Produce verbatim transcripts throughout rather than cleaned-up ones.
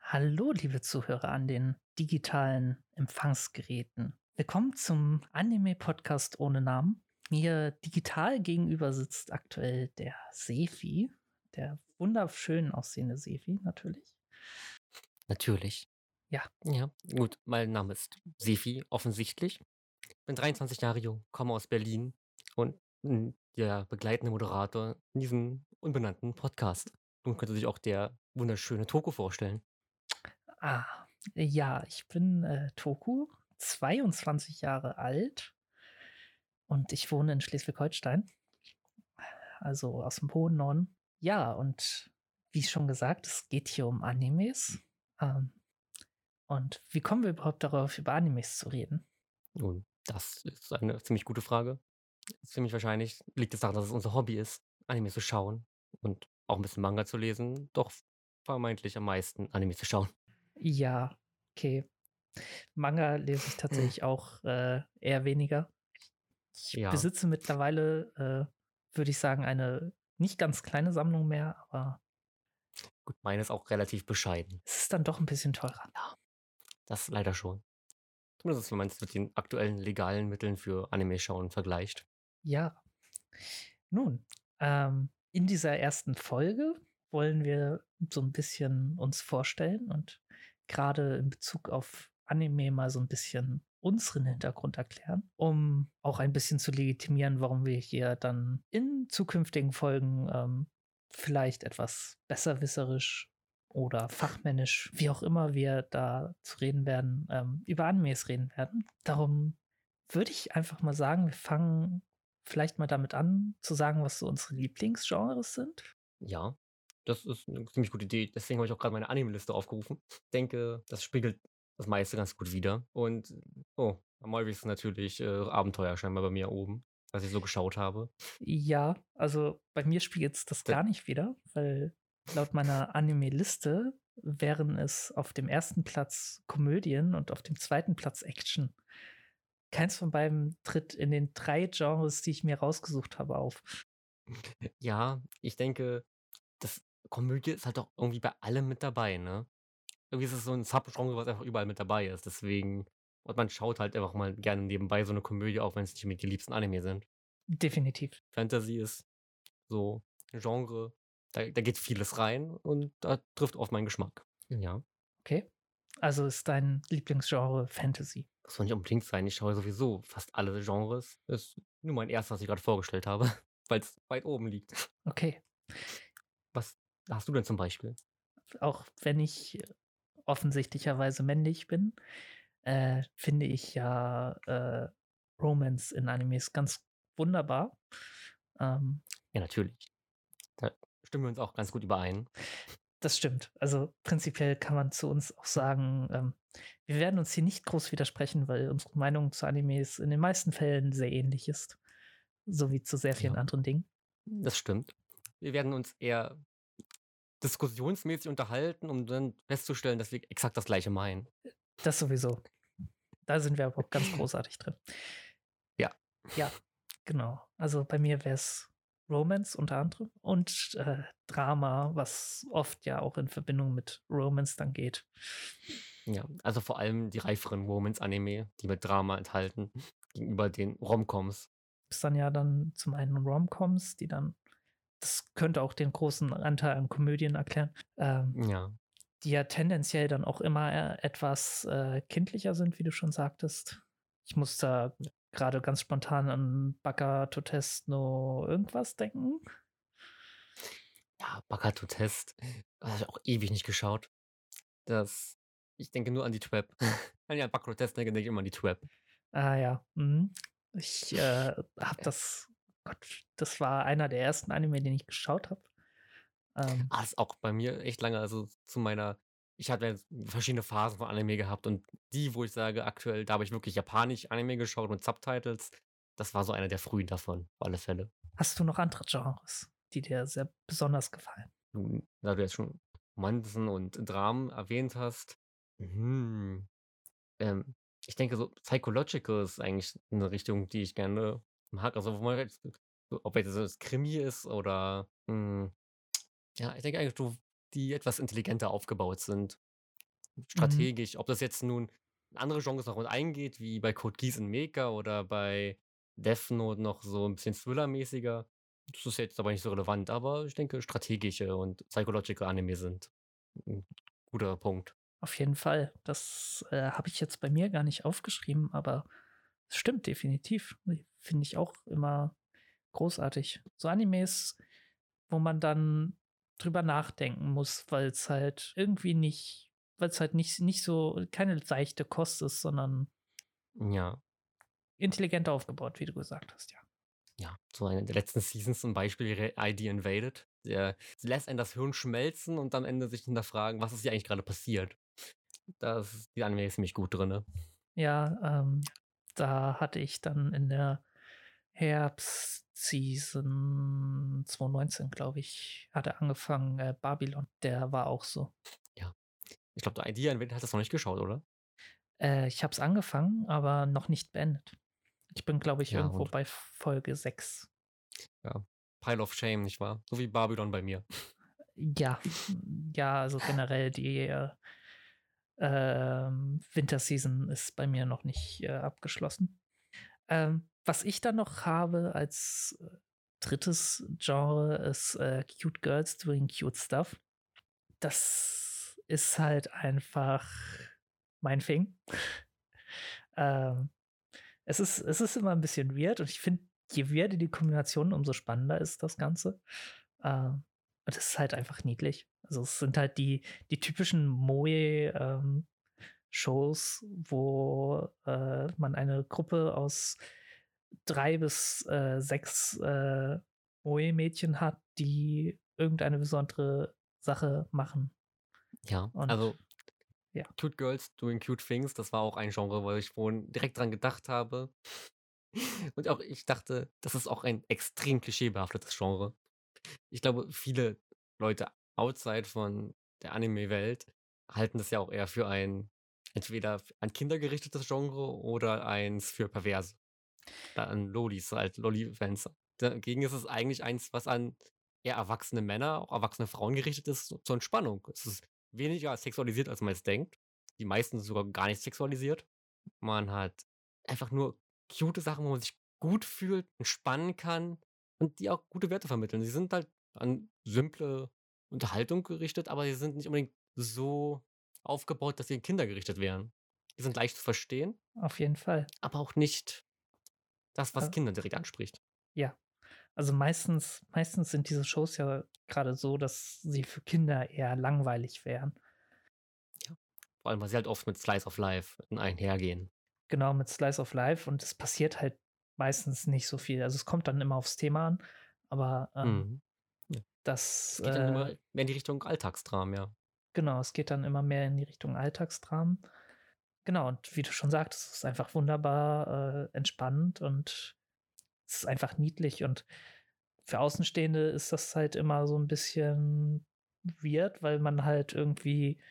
Hallo, liebe Zuhörer an den digitalen Empfangsgeräten. Willkommen zum Anime-Podcast ohne Namen. Mir digital gegenüber sitzt aktuell der Sefi, der wunderschön aussehende Sefi natürlich. Natürlich. Ja, Ja, gut, mein Name ist Sefi, offensichtlich. Bin dreiundzwanzig Jahre jung, komme aus Berlin und, hm, der begleitende Moderator in diesem unbenannten Podcast. Nun könnte sich auch der wunderschöne Toko vorstellen. ah, ja, ich bin äh, Toku, zweiundzwanzig Jahre alt und ich wohne in Schleswig-Holstein, also aus dem hohen Norden. Ja, und wie schon gesagt, es geht hier um Animes. Ähm, Und wie kommen wir überhaupt darauf, über Animes zu reden? Nun, das ist eine ziemlich gute Frage. Ziemlich wahrscheinlich liegt es daran, dass es unser Hobby ist, Anime zu schauen und auch ein bisschen Manga zu lesen, doch vermeintlich am meisten Anime zu schauen. Ja, okay. Manga lese ich tatsächlich auch äh, eher weniger. Ich Ja, besitze mittlerweile, äh, würde ich sagen, eine nicht ganz kleine Sammlung mehr, aber gut, meine ist auch relativ bescheiden. es ist dann doch ein bisschen teurer. Ja, das leider schon. Zumindest wenn man es mit den aktuellen legalen Mitteln für Anime-Schauen vergleicht. Ja, nun, ähm, in dieser ersten Folge wollen wir so ein bisschen uns vorstellen und gerade in Bezug auf Anime mal so ein bisschen unseren Hintergrund erklären, um auch ein bisschen zu legitimieren, warum wir hier dann in zukünftigen Folgen ähm, vielleicht etwas besserwisserisch oder fachmännisch, wie auch immer wir da zu reden werden, ähm, über Animes reden werden. Darum würde ich einfach mal sagen, wir fangen vielleicht mal damit an, zu sagen, was so unsere Lieblingsgenres sind? Ja, das ist eine ziemlich gute Idee. Deswegen habe ich auch gerade meine Anime-Liste aufgerufen. Ich denke, das spiegelt das meiste ganz gut wider. Und, oh, am häufigsten natürlich, äh, Abenteuer scheinbar bei mir oben, was ich so geschaut habe. Ja, also bei mir spiegelt's das D gar nicht wider, weil laut meiner Anime-Liste wären es auf dem ersten Platz Komödien und auf dem zweiten Platz Action. Keins von beiden tritt in den drei Genres, die ich mir rausgesucht habe, auf. ja, ich denke, das Komödie ist halt auch irgendwie bei allem mit dabei, ne? Irgendwie ist es so 'n Subgenre, was einfach überall mit dabei ist. Deswegen und man schaut halt einfach mal gerne nebenbei so 'ne Komödie, auch wenn's nicht unbedingt die liebsten Anime sind. Definitiv. Fantasy ist so 'n Genre, da da geht vieles rein und da trifft auf meinen Geschmack. Ja, Okay. Also ist dein Lieblingsgenre Fantasy. muss doch nicht unbedingt sein. Ich schaue sowieso fast alle Genres. Ist nur mein erstes, was ich grad vorgestellt habe, weil's weit oben liegt. Okay. Was hast du denn zum Beispiel? Auch wenn ich offensichtlicherweise männlich bin, äh, finde ich ja äh, Romance in Animes ganz wunderbar. Ähm, Ja, natürlich. Da stimmen wir uns auch ganz gut überein. Das stimmt. Also prinzipiell kann man zu uns auch sagen, ähm, wir werden uns hier nicht groß widersprechen, weil unsere Meinung zu Animes in den meisten Fällen sehr ähnlich ist, so wie zu sehr vielen Ja, anderen Dingen. das stimmt. Wir werden uns eher diskussionsmäßig unterhalten, um dann festzustellen, dass wir exakt das Gleiche meinen. Das sowieso. Da sind wir aber auch ganz großartig drin. Ja, Ja, genau. Also bei mir wäre es Romance unter anderem und äh, Drama, was oft ja auch in Verbindung mit Romance dann geht. ja. Also, vor allem die reiferen Romance-Anime, die mit Drama enthalten, gegenüber den Romcoms. Ist dann ja dann zum einen Romcoms, die dann, das könnte auch den großen Anteil an Komödien erklären, ähm, Ja. die ja tendenziell dann auch immer äh, etwas äh, kindlicher sind, wie du schon sagtest. Ich muss da gerade ganz spontan an Baka Totest no irgendwas denken. Ja, Bakato Test, habe ich auch ewig nicht geschaut. Das ich denke nur an die Trap. Wenn ich an Bakato Test denke, denke ich immer an die Trap. Ah ja, mhm. Ich äh, habe das, Gott, das war einer der ersten Anime, den ich geschaut habe. Ähm, Ah, das ist auch bei mir echt lange, also, zu meiner ich hatte jetzt verschiedene Phasen von Anime gehabt und die, wo ich sage, aktuell, da habe ich wirklich japanisch Anime geschaut mit Subtitles. Das war so einer der frühen davon, auf alle Fälle. Hast du noch andere Genres, die dir sehr besonders gefallen? Nun, da du jetzt schon Romanzen und Dramen erwähnt hast, mhm, ähm, ich denke so Psychological ist eigentlich 'ne Richtung, die ich gerne mag. Also, wo man jetzt so ob jetzt das Krimi ist oder, hm, ja, ich denke eigentlich so, die etwas intelligenter aufgebaut sind. Mhm. strategisch. Ob das jetzt nun in andere Genres noch mit eingeht, wie bei Code Geass und Mecha oder bei Death Note noch so ein bisschen Thriller-mäßiger. Das ist jetzt aber nicht so relevant, aber ich denke, strategische und psychological Anime sind 'n guter Punkt. Auf jeden Fall. Das, äh, habe ich jetzt bei mir gar nicht aufgeschrieben, aber es stimmt definitiv. Ne, finde ich auch immer großartig. So Animes, wo man dann drüber nachdenken muss, weil es halt irgendwie nicht weil es halt nicht nicht so keine seichte Kost ist, sondern Ja, intelligent aufgebaut, wie du gesagt hast, ja. ja, so eine der letzten Seasons zum Beispiel wäre I D Invaded. Der lässt einen das Hirn schmelzen und am Ende sich hinterfragen: „Was ist hier eigentlich gerade passiert?“ Das ist die Anime ist ziemlich gut drinne. Ja, ähm, da hatte ich dann in der Herbstseason zwanzig neunzehn, glaube ich, hat er angefangen, äh, Babylon. Der war auch so. Ja. Ich glaube, I D Invaded hast du noch nicht geschaut, oder? Äh, ich habe es angefangen, aber noch nicht beendet. Ich bin, glaube ich, Ja, irgendwo und bei Folge sechs. ja, Pile of Shame, nicht wahr? So wie Babylon bei mir. Ja, ja, also generell die, äh, ähm, Winterseason ist bei mir noch nicht, äh, abgeschlossen. Ähm, was ich dann noch habe als, äh, drittes Genre ist, äh, Cute Girls Doing Cute Stuff. Das ist halt einfach mein Thing. Ähm, es ist es ist immer ein bisschen weird und ich finde, je weirder die Kombination, umso spannender ist das Ganze. Ähm, und es ist halt einfach niedlich. Also, es sind halt die die typischen Moe, ähm, Shows, wo, äh, man eine Gruppe aus drei bis, äh, sechs, äh, Moe-Mädchen hat, die irgendeine besondere Sache machen. Ja, Und also ja, Cute Girls Doing Cute Things, das war auch ein Genre, wo ich vorhin direkt dran gedacht habe. Und auch ich dachte, das ist auch ein extrem klischeebehaftetes Genre. Ich glaube, viele Leute outside von der Anime-Welt halten das ja auch eher für ein entweder f an Kinder gerichtetes Genre oder eins für Perverse oder an Lollis, halt Lolli-Fans. Dagegen ist es eigentlich eins, was an eher erwachsene Männer, auch erwachsene Frauen gerichtet ist, so zur Entspannung. Es ist weniger sexualisiert, als man jetzt denkt. Die meisten sogar gar nicht sexualisiert. Man hat einfach nur cute Sachen, wo man sich gut fühlt, entspannen kann und die auch gute Werte vermitteln. Sie sind halt an simple Unterhaltung gerichtet, aber sie sind nicht unbedingt so aufgebaut, dass sie an Kinder gerichtet wären. Die sind leicht zu verstehen, auf jeden Fall. aber auch nicht das, was Äh, Kinder direkt anspricht. ja. Also, meistens meistens sind diese Shows ja gerade so, dass sie für Kinder eher langweilig wären. Ja. Vor allem, weil sie halt oft mit Slice of Life einhergehen. Genau, mit Slice of Life und es passiert halt meistens nicht so viel. Also, es kommt dann immer aufs Thema an, aber, ähm, Mhm. Ja. das, Es geht dann immer äh mehr in die Richtung Alltagsdramen, ja. genau, es geht dann immer mehr in die Richtung Alltagsdramen. Genau, und wie du schon sagtest, es ist einfach wunderbar, äh, entspannend und es ist einfach niedlich und für Außenstehende ist das halt immer so ein bisschen weird, weil man halt irgendwie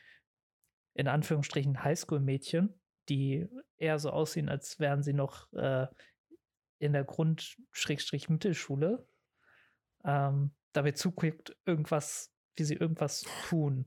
in Anführungsstrichen Highschool-Mädchen, die eher so aussehen, als wären sie noch, äh, in der Grund Schrägstrich Mittelschule, ähm, dabei zuguckt, irgendwas wie sie irgendwas tun.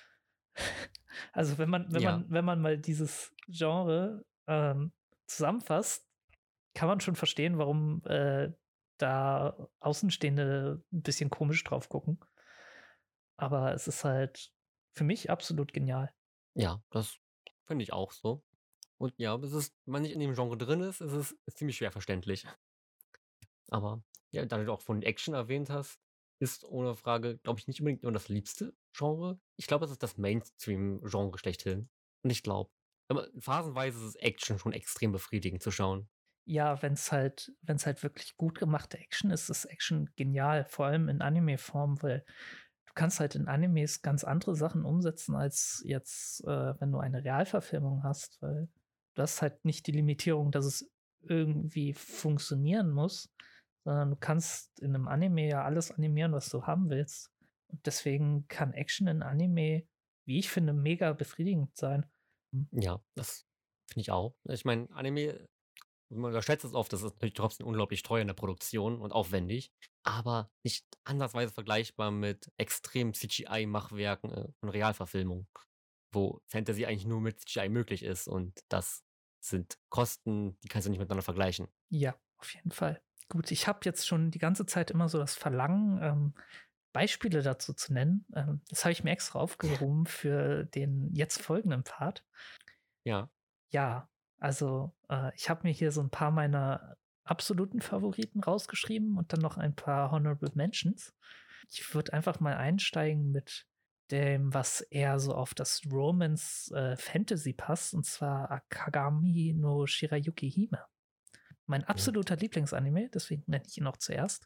Also, wenn man wenn Ja, man wenn man mal dieses Genre, ähm, zusammenfasst, kann man schon verstehen, warum, äh, da Außenstehende ein bisschen komisch drauf gucken. Aber es ist halt für mich absolut genial. ja, das finde ich auch so. Und ja, es ist wenn man nicht in dem Genre drin ist, ist es ziemlich schwer verständlich. Aber ja, da du auch von Action erwähnt hast, ist ohne Frage, glaube ich, nicht unbedingt nur das liebste Genre. Ich glaube, es ist das Mainstream-Genre schlechthin. Und ich glaube, aber phasenweise ist es Action schon extrem befriedigend zu schauen. Ja, wenn's halt wenn's halt wirklich gut gemachte Action ist, ist Action genial, vor allem in Anime-Form, weil du kannst halt in Animes ganz andere Sachen umsetzen als jetzt, äh, wenn du eine Realverfilmung hast, weil du hast halt nicht die Limitierung, dass es irgendwie funktionieren muss, sondern du kannst in einem Anime ja alles animieren, was du haben willst. Und deswegen kann Action in Anime, wie ich finde, mega befriedigend sein. Hm, Ja, das finde ich auch. Ich meine, Anime, man unterschätzt es oft, das ist natürlich trotzdem unglaublich teuer in der Produktion und aufwendig, aber nicht ansatzweise vergleichbar mit extremen C G I-Machwerken, äh, von Realverfilmung. wo Fantasy eigentlich nur mit C G I möglich ist und das sind Kosten, die kannst du nicht miteinander vergleichen. Ja, auf jeden Fall. Gut, ich habe jetzt schon die ganze Zeit immer so das Verlangen, ähm, Beispiele dazu zu nennen. Ähm, das habe ich mir extra aufgehoben für den jetzt folgenden Part. Ja. Ja, also äh, ich habe mir hier so ein paar meiner absoluten Favoriten rausgeschrieben und dann noch ein paar Honorable Mentions. Ich würde einfach mal einsteigen mit dem, was eher so auf das Romance äh, Fantasy passt, und zwar Akagami no Shirayuki Hime. Mein Ja. absoluter Lieblingsanime, deswegen nenne ich ihn auch zuerst.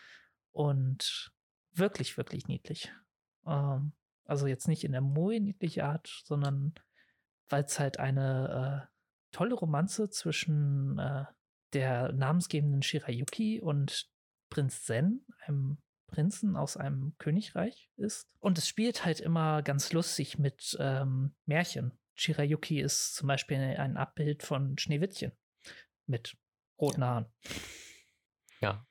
Und wirklich, wirklich niedlich. Ähm, also jetzt nicht in der moe niedliche Art, sondern weil es halt eine äh, tolle Romanze zwischen äh, der namensgebenden Shirayuki und Prinz Zen, einem Prinzen aus einem Königreich ist. Und es spielt halt immer ganz lustig mit ähm, Märchen. Shirayuki ist zum Beispiel ein Abbild von Schneewittchen mit Ja. roten Haaren. Ja.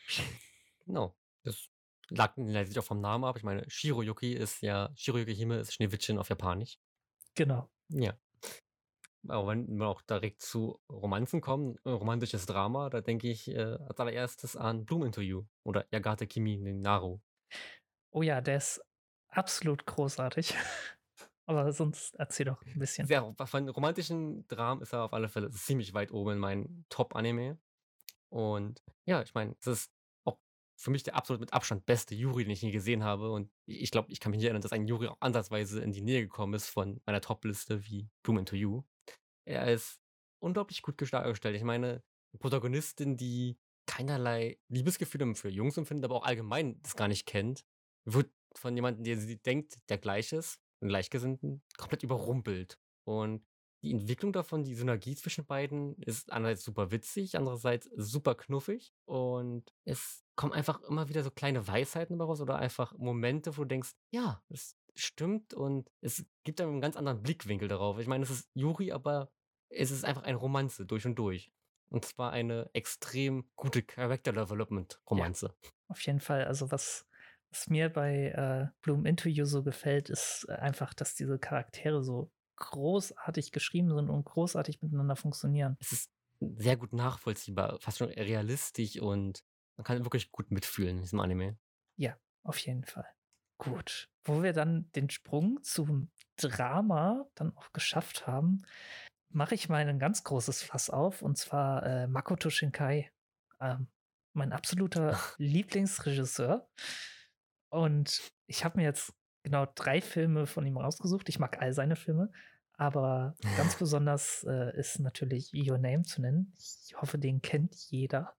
Genau. Das lag leitet sich auch vom Namen ab. Ich meine, Shiroyuki ist ja Shiroyuki Hime ist Schneewittchen auf Japanisch. Genau. Ja. Aber wenn wir auch direkt zu Romanzen kommen, äh, romantisches Drama, da denke ich äh, als allererstes an Bloom Into You oder Yagate Kimi no Naru. Oh ja, der ist absolut großartig. Aber sonst erzähl doch ein bisschen. Sehr, von romantischen Dramen ist er auf alle Fälle ziemlich weit oben in meinen Top-Anime. Und ja, ich meine, es ist auch für mich der absolut mit Abstand beste Yuri, den ich je gesehen habe. Und ich glaube, ich kann mich nicht erinnern, dass ein Yuri auch ansatzweise in die Nähe gekommen ist von meiner Top-Liste wie Bloom Into You. Er ist unglaublich gut gesta- dargestellt. Ich meine, eine Protagonistin, die keinerlei Liebesgefühle für Jungs empfindet, aber auch allgemein das gar nicht kennt, wird von jemandem, der sie denkt, der gleich ist, einen Gleichgesinnten, komplett überrumpelt. Und die Entwicklung davon, die Synergie zwischen beiden, ist einerseits super witzig, andererseits super knuffig. Und es kommen einfach immer wieder so kleine Weisheiten daraus oder einfach Momente, wo du denkst, ja, es stimmt und es gibt einem einen ganz anderen Blickwinkel darauf. Ich meine, es ist Yuri, aber es ist einfach eine Romanze durch und durch. Und zwar eine extrem gute Character Development Ja, Romanze. auf jeden Fall. Also was, was mir bei äh, Bloom Into You so gefällt, ist äh, einfach, dass diese Charaktere so großartig geschrieben sind und großartig miteinander funktionieren. Es ist sehr gut nachvollziehbar, fast schon realistisch und man kann wirklich gut mitfühlen in diesem Anime. Ja, auf jeden Fall. Gut. Wo wir dann den Sprung zum Drama dann auch geschafft haben, mache ich mal ein ganz großes Fass auf, und zwar äh, Makoto Shinkai. Ähm, mein absoluter Lieblingsregisseur. Und ich habe mir jetzt genau drei Filme von ihm rausgesucht. Ich mag all seine Filme, aber ganz besonders äh, ist natürlich Your Name zu nennen. Ich hoffe, den kennt jeder.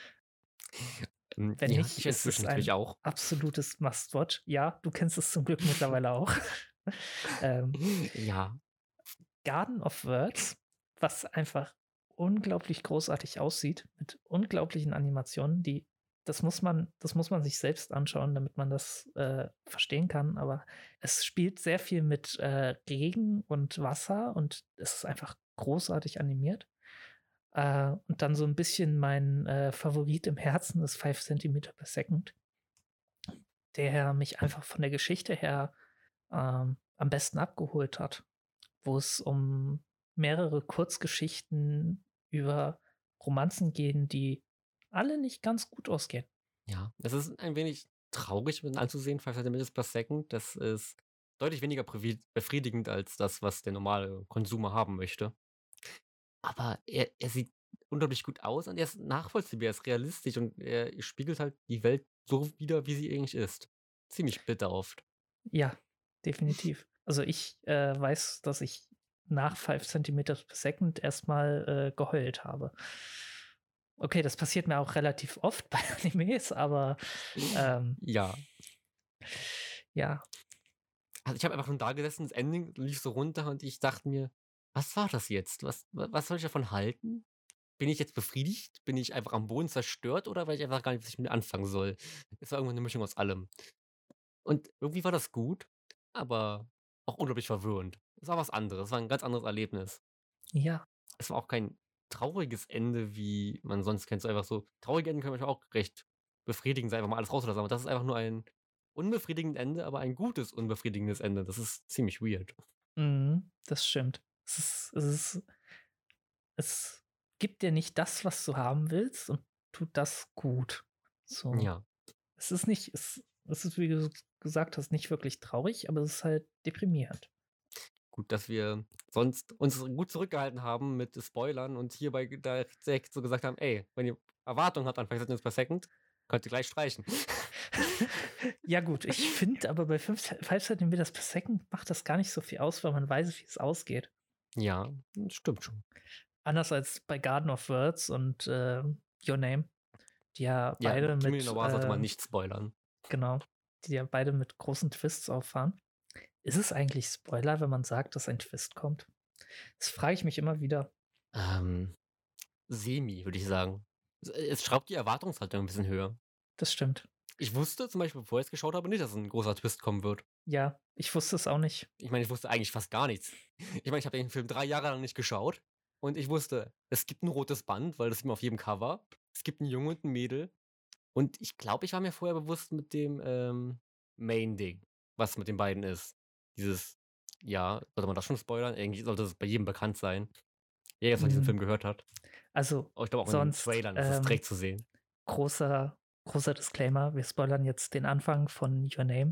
Ähm, Wenn ja, nicht, ich ist inzwischen es natürlich ein auch. absolutes Must-Watch. Ja, du kennst es zum Glück mittlerweile auch. ähm, Ja, Garden of Words, was einfach unglaublich großartig aussieht, mit unglaublichen Animationen, die das muss man, das muss man sich selbst anschauen, damit man das äh, verstehen kann. Aber es spielt sehr viel mit äh, Regen und Wasser und es ist einfach großartig animiert. Äh, und dann so ein bisschen mein äh, Favorit im Herzen ist five Centimeter per Second, der mich einfach von der Geschichte her ähm, am besten abgeholt hat, wo es um mehrere Kurzgeschichten über Romanzen gehen, die alle nicht ganz gut ausgehen. ja. Es ist ein wenig traurig mit anzusehen, five Centimeters per Second. Das ist deutlich weniger previ befriedigend als das, was der normale Konsumer haben möchte. Aber er er sieht unglaublich gut aus und er ist nachvollziehbar, er ist realistisch und er spiegelt halt die Welt so wider, wie sie eigentlich ist. Ziemlich bitter oft. Ja, definitiv. Also ich äh, weiß, dass ich nach five Centimeters per Second erstmal äh, geheult habe. Okay, das passiert mir auch relativ oft bei Animes, aber ähm, Ja. ja, Also, ich habe einfach nur da gesessen, das Ending lief so runter und ich dachte mir: „Was war das jetzt? Was wa was soll ich davon halten? Bin ich jetzt befriedigt? Bin ich einfach am Boden zerstört oder weiß ich einfach gar nicht, was ich mit mir anfangen soll?“ Es war irgendwo 'ne Mischung aus allem. Und irgendwie war das gut, aber auch unglaublich verwirrend. Es war was anderes, es war 'n ganz anderes Erlebnis. ja, Es war auch kein trauriges Ende, wie man sonst kennt, so einfach so traurige Enden können manchmal auch recht befriedigend sein, einfach mal alles rauszulassen, aber das ist einfach nur ein unbefriedigendes Ende, aber ein gutes, unbefriedigendes Ende. Das ist ziemlich weird. Mhm, das stimmt. Es ist es ist es gibt dir nicht das, was du haben willst und tut das gut. So. Ja, Es ist nicht es es ist, wie du gesagt hast, nicht wirklich traurig, aber es ist halt deprimierend. gut, dass wir sonst uns gut zurückgehalten haben mit Spoilern und hierbei ge direkt so gesagt haben: „Ey, wenn ihr Erwartungen habt an Five Seconds per Second, könnt ihr gleich streichen.“ Ja gut, ich finde aber bei fünf Five Centimeters per Second macht das gar nicht so viel aus, weil man weiß, wie es ausgeht. Ja, stimmt schon. Anders als bei Garden of Words und, ähm, Your Name, die ja Ja, beide Kimi mit, Noir sollte man ähm nicht spoilern. genau, die ja beide mit großen Twists auffahren. Ist es eigentlich Spoiler, wenn man sagt, dass ein Twist kommt? Das frage ich mich immer wieder. Ähm, semi, würde ich sagen. Es es schraubt die Erwartungshaltung ein bisschen höher. Das stimmt. Ich wusste zum Beispiel, bevor ich's geschaut habe, nicht, dass 'n großer Twist kommen wird. Ja, ich wusste es auch nicht. Ich meine, ich wusste eigentlich fast gar nichts. Ich meine, ich habe den Film drei Jahre lang nicht geschaut und ich wusste, es gibt 'n rotes Band, weil das sieht man auf jedem Cover. Es gibt 'n Junge und 'n Mädel und ich glaube, ich war mir vorher bewusst mit dem, ähm, Main-Ding, was mit den beiden ist. Dieses ja, sollte man das schon spoilern? Eigentlich sollte es bei jedem bekannt sein. Jeder, der von diesem Hm, Film gehört hat. also, Aber ich glaube auch in den sonst, Trailern ist das ähm, direkt zu sehen. großer großer Disclaimer, wir spoilern jetzt den Anfang von Your Name.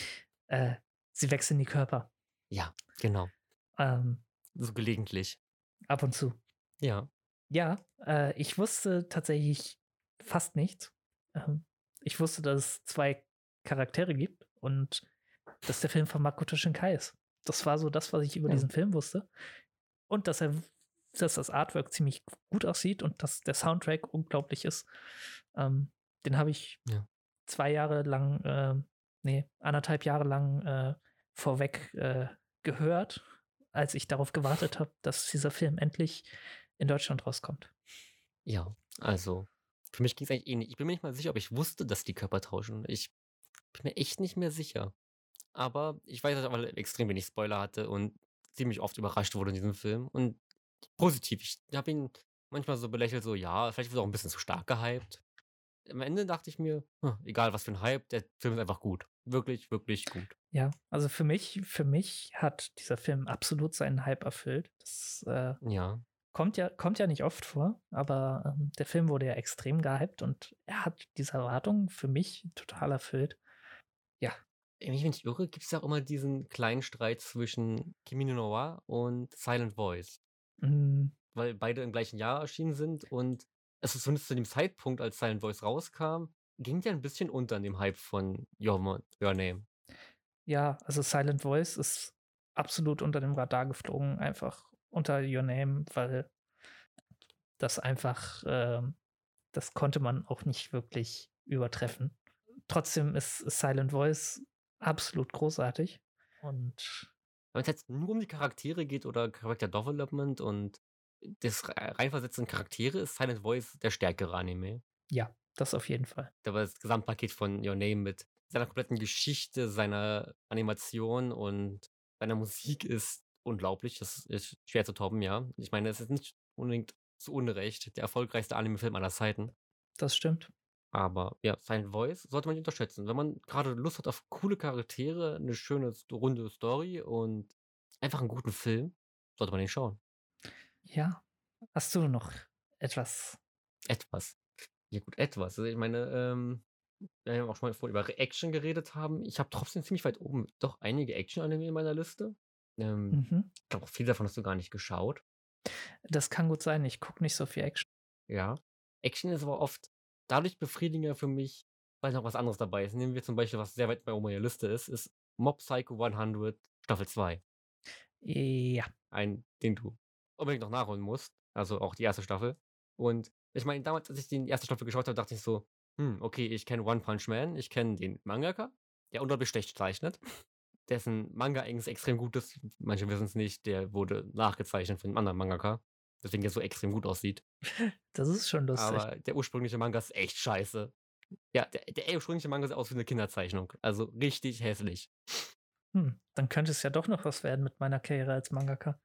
Äh, sie wechseln die Körper, Ja, genau. ähm, So gelegentlich. ab und zu. Ja. Ja, äh, ich wusste tatsächlich fast nichts. Ähm, ich wusste, dass es zwei Charaktere gibt und dass der Film von Makoto Shinkai ist. Das war so das, was ich über Ja. diesen Film wusste. Und dass er dass das Artwork ziemlich gut aussieht und dass der Soundtrack unglaublich ist. Ähm, den habe ich Ja. zwei Jahre lang, ähm ne, anderthalb Jahre lang, äh, vorweg, äh, gehört, als ich darauf gewartet habe, dass dieser Film endlich in Deutschland rauskommt. Ja, also, für mich ging's eigentlich ähnlich. Ich bin mir nicht mal sicher, ob ich wusste, dass die Körper tauschen. Ich bin mir echt nicht mehr sicher. Aber ich weiß, dass ich aber extrem wenig Spoiler hatte und ziemlich oft überrascht wurde in diesem Film und positiv. Ich habe ihn manchmal so belächelt, so: „Ja, vielleicht wurde er auch 'n bisschen zu stark gehypt.“ Am Ende dachte ich mir: „Hm, egal was für 'n Hype, der Film ist einfach gut. Wirklich, wirklich gut.“ Ja, also für mich für mich hat dieser Film absolut seinen Hype erfüllt. Das, äh, Ja. kommt ja kommt ja nicht oft vor, aber, ähm, der Film wurde ja extrem gehypt und er hat diese Erwartungen für mich total erfüllt. Ja, Wenn ich mich nicht irre, gibt's ja auch immer diesen kleinen Streit zwischen Kimi no Na wa und Silent Voice, hm, weil beide im gleichen Jahr erschienen sind und es ist zumindest zu dem Zeitpunkt, als Silent Voice rauskam, ging der 'n bisschen unter in dem Hype von Your Mo Your Name. ja, also Silent Voice ist absolut unter dem Radar geflogen, einfach unter Your Name, weil das einfach, ähm das konnte man auch nicht wirklich übertreffen. Trotzdem ist Silent Voice absolut großartig und Wenn's jetzt nur um die Charaktere geht oder Character Development und das Rei Reinversetzen in Charaktere, ist Silent Voice der stärkere Anime. ja, das auf jeden Fall. Aber das Gesamtpaket von Your Name mit seiner kompletten Geschichte, seiner Animation und seiner Musik ist unglaublich. Das ist schwer zu toppen, ja. Ich meine, es ist nicht unbedingt zu Unrecht der erfolgreichste Anime-Film aller Zeiten. Das stimmt. Aber ja, Silent Voice sollte man nicht unterschätzen. Wenn man gerade Lust hat auf coole Charaktere, eine schöne st runde Story und einfach einen guten Film, sollte man den schauen. Ja. Hast du noch etwas? Etwas. Ja gut, etwas. Also, ich meine, ähm, wir haben ja auch schon mal vorhin über Action geredet haben. Ich habe trotzdem ziemlich weit oben doch einige Action-Anime in meiner Liste. Ähm, Mhm. ich glaube auch viele davon hast du gar nicht geschaut. Das kann gut sein. Ich gucke nicht so viel Action. Ja. Action ist aber oft dadurch befriedigender für mich, weil noch was anderes dabei ist. Nehmen wir zum Beispiel, was sehr weit bei oben meiner Liste ist, ist Mob Psycho hundert Staffel zwei. Ja, Ein, den du unbedingt noch nachholen musst, also auch die erste Staffel. Und ich meine, damals, als ich die erste Staffel geschaut habe, dachte ich so: „Hm, okay, ich kenne One Punch Man, ich kenne den Mangaka, der unglaublich schlecht zeichnet, dessen Manga eigentlich extrem gut ist. Manche wissen es nicht, der wurde nachgezeichnet von 'nem anderen Mangaka, deswegen der so extrem gut aussieht. das ist schon lustig. Aber der ursprüngliche Manga ist echt scheiße. Ja, der der ursprüngliche Manga sieht aus wie 'ne Kinderzeichnung, also richtig hässlich.“ Hm, dann könnte es ja doch noch was werden mit meiner Karriere als Mangaka.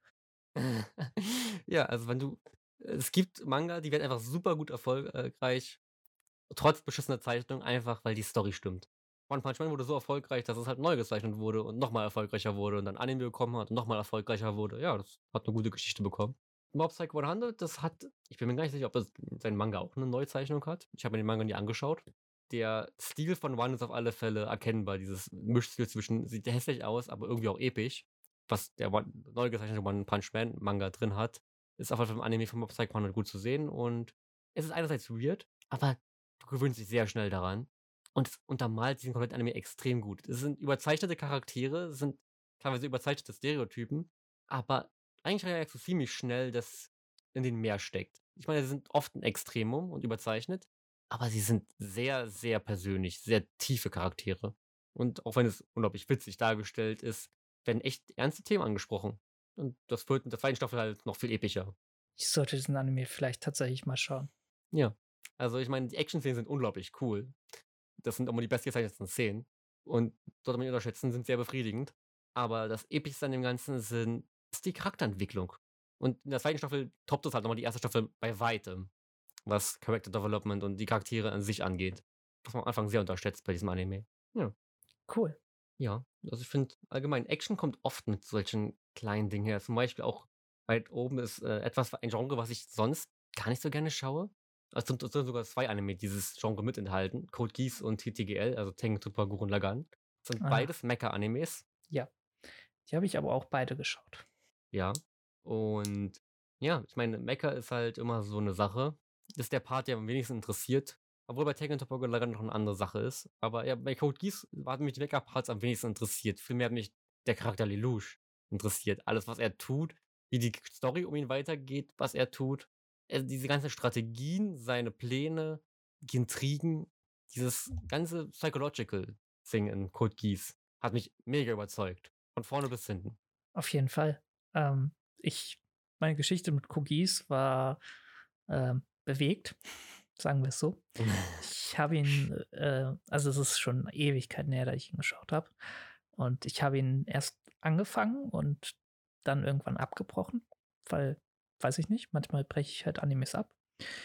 Ja, also wenn du es gibt Manga, die werden einfach super gut erfolgreich, trotz beschissener Zeichnung, einfach weil die Story stimmt. One Punch Man wurde so erfolgreich, dass es halt neu gezeichnet wurde und nochmal erfolgreicher wurde und dann Anime bekommen hat und nochmal erfolgreicher wurde. Ja, das hat eine gute Geschichte bekommen. Mob Psycho hundert, das hat ich bin mir gar nicht sicher, ob das sein Manga auch eine Neuzeichnung hat. Ich habe mir den Manga nie angeschaut. Der Stil von One ist auf alle Fälle erkennbar. Dieses Mischstil zwischen sieht hässlich aus, aber irgendwie auch episch, was der One neu gezeichnete One Punch Man Manga drin hat, ist auf jeden Fall im Anime von Mob Psycho hundert gut zu sehen und es ist einerseits weird, aber du gewöhnst dich sehr schnell daran und es untermalt diesen kompletten Anime extrem gut. Es sind überzeichnete Charaktere, es sind teilweise überzeichnete Stereotypen, aber eigentlich merkst du ziemlich schnell, dass in denen mehr steckt. Ich meine, sie sind oft ein Extremum und überzeichnet, aber sie sind sehr, sehr persönlich, sehr tiefe Charaktere. Und auch wenn es unglaublich witzig dargestellt ist, werden echt ernste Themen angesprochen. Und das wird in der zweiten Staffel halt noch viel epischer. Ich sollte diesen Anime vielleicht tatsächlich mal schauen. Ja. Also ich meine, die Action-Szenen sind unglaublich cool. Das sind immer die bestgezeichneten Szenen. Und sollte man nicht unterschätzen, sind sehr befriedigend. Aber das Epischste an dem Ganzen sind, ist die Charakterentwicklung. Und in der zweiten Staffel toppt es halt nochmal die erste Staffel bei weitem, was Character Development und die Charaktere an sich angeht. Was man am Anfang sehr unterschätzt bei diesem Anime. Ja. Cool. Ja, also ich finde allgemein, Action kommt oft mit solchen kleinen Dingen her. Zum Beispiel auch weit oben ist äh, etwas, ein Genre, was ich sonst gar nicht so gerne schaue. Es sind, es sind sogar zwei Anime, die dieses Genre mit enthalten. Code Geass und T T G L, also Tengen Toppa Gurren Lagann. Das sind Ah, beides Mecha-Animes. ja. Die habe ich aber auch beide geschaut. Ja. Und ja, ich meine, Mecha ist halt immer so eine Sache. Das ist der Part, der am wenigsten interessiert. Obwohl bei Tengen Toppa Gurren Lagann noch eine andere Sache ist. Aber ja, bei Code Geass hat mich die Mecha-Parts am wenigsten interessiert. Vielmehr hat mich der Charakter Lelouch interessiert. Alles, was er tut, wie die Story um ihn weitergeht, was er tut. Also diese ganzen Strategien, seine Pläne, die Intrigen, dieses ganze Psychological Thing in Code Geass hat mich mega überzeugt. Von vorne bis hinten. Auf jeden Fall. Ähm, ich, meine Geschichte mit Cookies war ähm, bewegt, sagen wir es so. Ich habe ihn, äh, also es ist schon Ewigkeiten her, da ich ihn geschaut habe. Und ich habe ihn erst angefangen und dann irgendwann abgebrochen, weil, weiß ich nicht, manchmal breche ich halt Animes ab.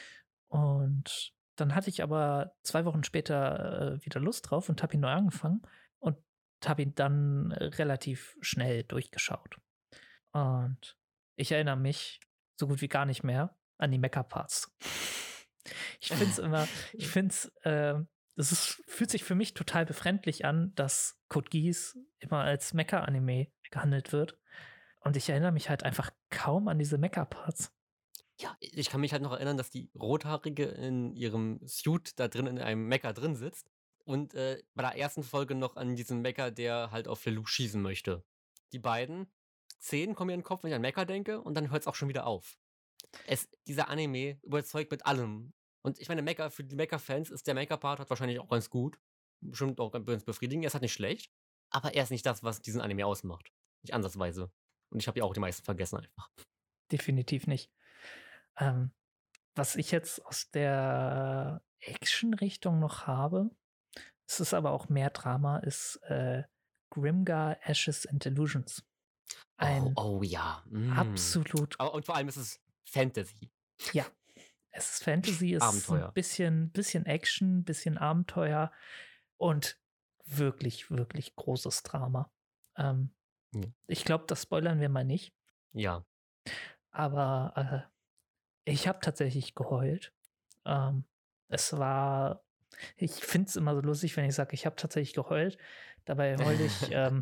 Und dann hatte ich aber zwei Wochen später äh, wieder Lust drauf und habe ihn neu angefangen und habe ihn dann äh, relativ schnell durchgeschaut. Und ich erinnere mich so gut wie gar nicht mehr an die Mecha-Parts. Ich finde es immer, ich finde es, äh, es ist, fühlt sich für mich total befremdlich an, dass Code Geass immer als Mecha-Anime gehandelt wird. Und ich erinnere mich halt einfach kaum an diese Mecha-Parts. Ja, ich kann mich halt noch erinnern, dass die Rothaarige in ihrem Suit da drin in einem Mecha drin sitzt und äh, bei der ersten Folge noch an diesen Mecha, der halt auf Lelouch schießen möchte. Die beiden Szenen kommen mir in den Kopf, wenn ich an Mecha denke und dann hört es auch schon wieder auf. Es, dieser Anime überzeugt mit allem. Und ich meine, Mecha, für die Mecha-Fans ist der Mecha-Part hat wahrscheinlich auch ganz gut. Bestimmt auch ganz befriedigend. Er ist halt nicht schlecht, aber er ist nicht das, was diesen Anime ausmacht. Nicht ansatzweise. Und ich habe ja auch die meisten vergessen einfach. Definitiv nicht. Ähm, was ich jetzt aus der Action-Richtung noch habe, es ist aber auch mehr Drama, ist äh, Grimgar Ashes and Illusions. Ein oh, oh ja. Mm. absolut. Aber, und vor allem ist es Fantasy. Ja, es ist Fantasy, es Abenteuer. ist ein bisschen, bisschen Action, bisschen Abenteuer und wirklich, wirklich großes Drama. Ähm, Ja. Ich glaube, das spoilern wir mal nicht. Ja. Aber äh, ich habe tatsächlich geheult. Ähm, es war, ich finde es immer so lustig, wenn ich sage, ich habe tatsächlich geheult. Dabei heule ich ähm,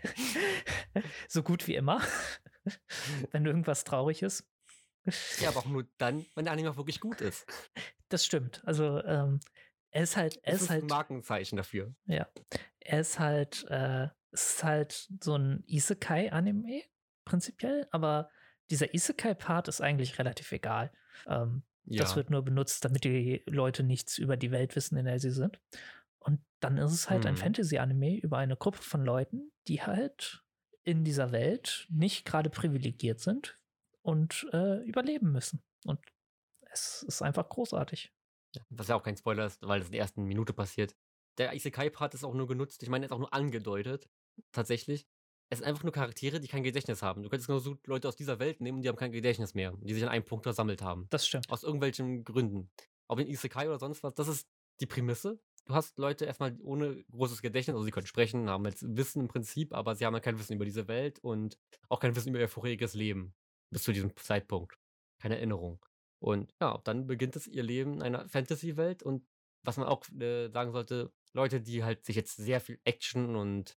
so gut wie immer, wenn irgendwas traurig ist. Ja, aber auch nur dann, wenn der Anime auch wirklich gut ist. Das stimmt. Also ähm, er ist halt, er Das ist ist ein halt, Markenzeichen dafür. ja, er ist halt, äh, es ist halt so ein Isekai-Anime prinzipiell, aber dieser Isekai-Part ist eigentlich relativ egal. Ähm, Das Ja. wird nur benutzt, damit die Leute nichts über die Welt wissen, in der sie sind. Und dann ist es halt ein Mhm. Fantasy-Anime über eine Gruppe von Leuten, die halt in dieser Welt nicht gerade privilegiert sind und äh, überleben müssen. Und es ist einfach großartig. Was ja auch kein Spoiler ist, weil das in der ersten Minute passiert. Der Isekai-Part ist auch nur genutzt, ich meine, er ist auch nur angedeutet, tatsächlich. Es sind einfach nur Charaktere, die kein Gedächtnis haben. Du könntest genauso Leute aus dieser Welt nehmen, die haben kein Gedächtnis mehr, die sich an einem Punkt versammelt haben. Das stimmt. Aus irgendwelchen Gründen. Ob in Isekai oder sonst was, das ist die Prämisse. du hast Leute erstmal ohne großes Gedächtnis, also sie können sprechen, haben jetzt Wissen im Prinzip, aber sie haben ja kein Wissen über diese Welt und auch kein Wissen über ihr vorheriges Leben bis zu diesem Zeitpunkt. Keine Erinnerung. Und ja, dann beginnt es ihr Leben in einer Fantasy-Welt und was man auch, äh, sagen sollte, Leute, die halt sich jetzt sehr viel Action und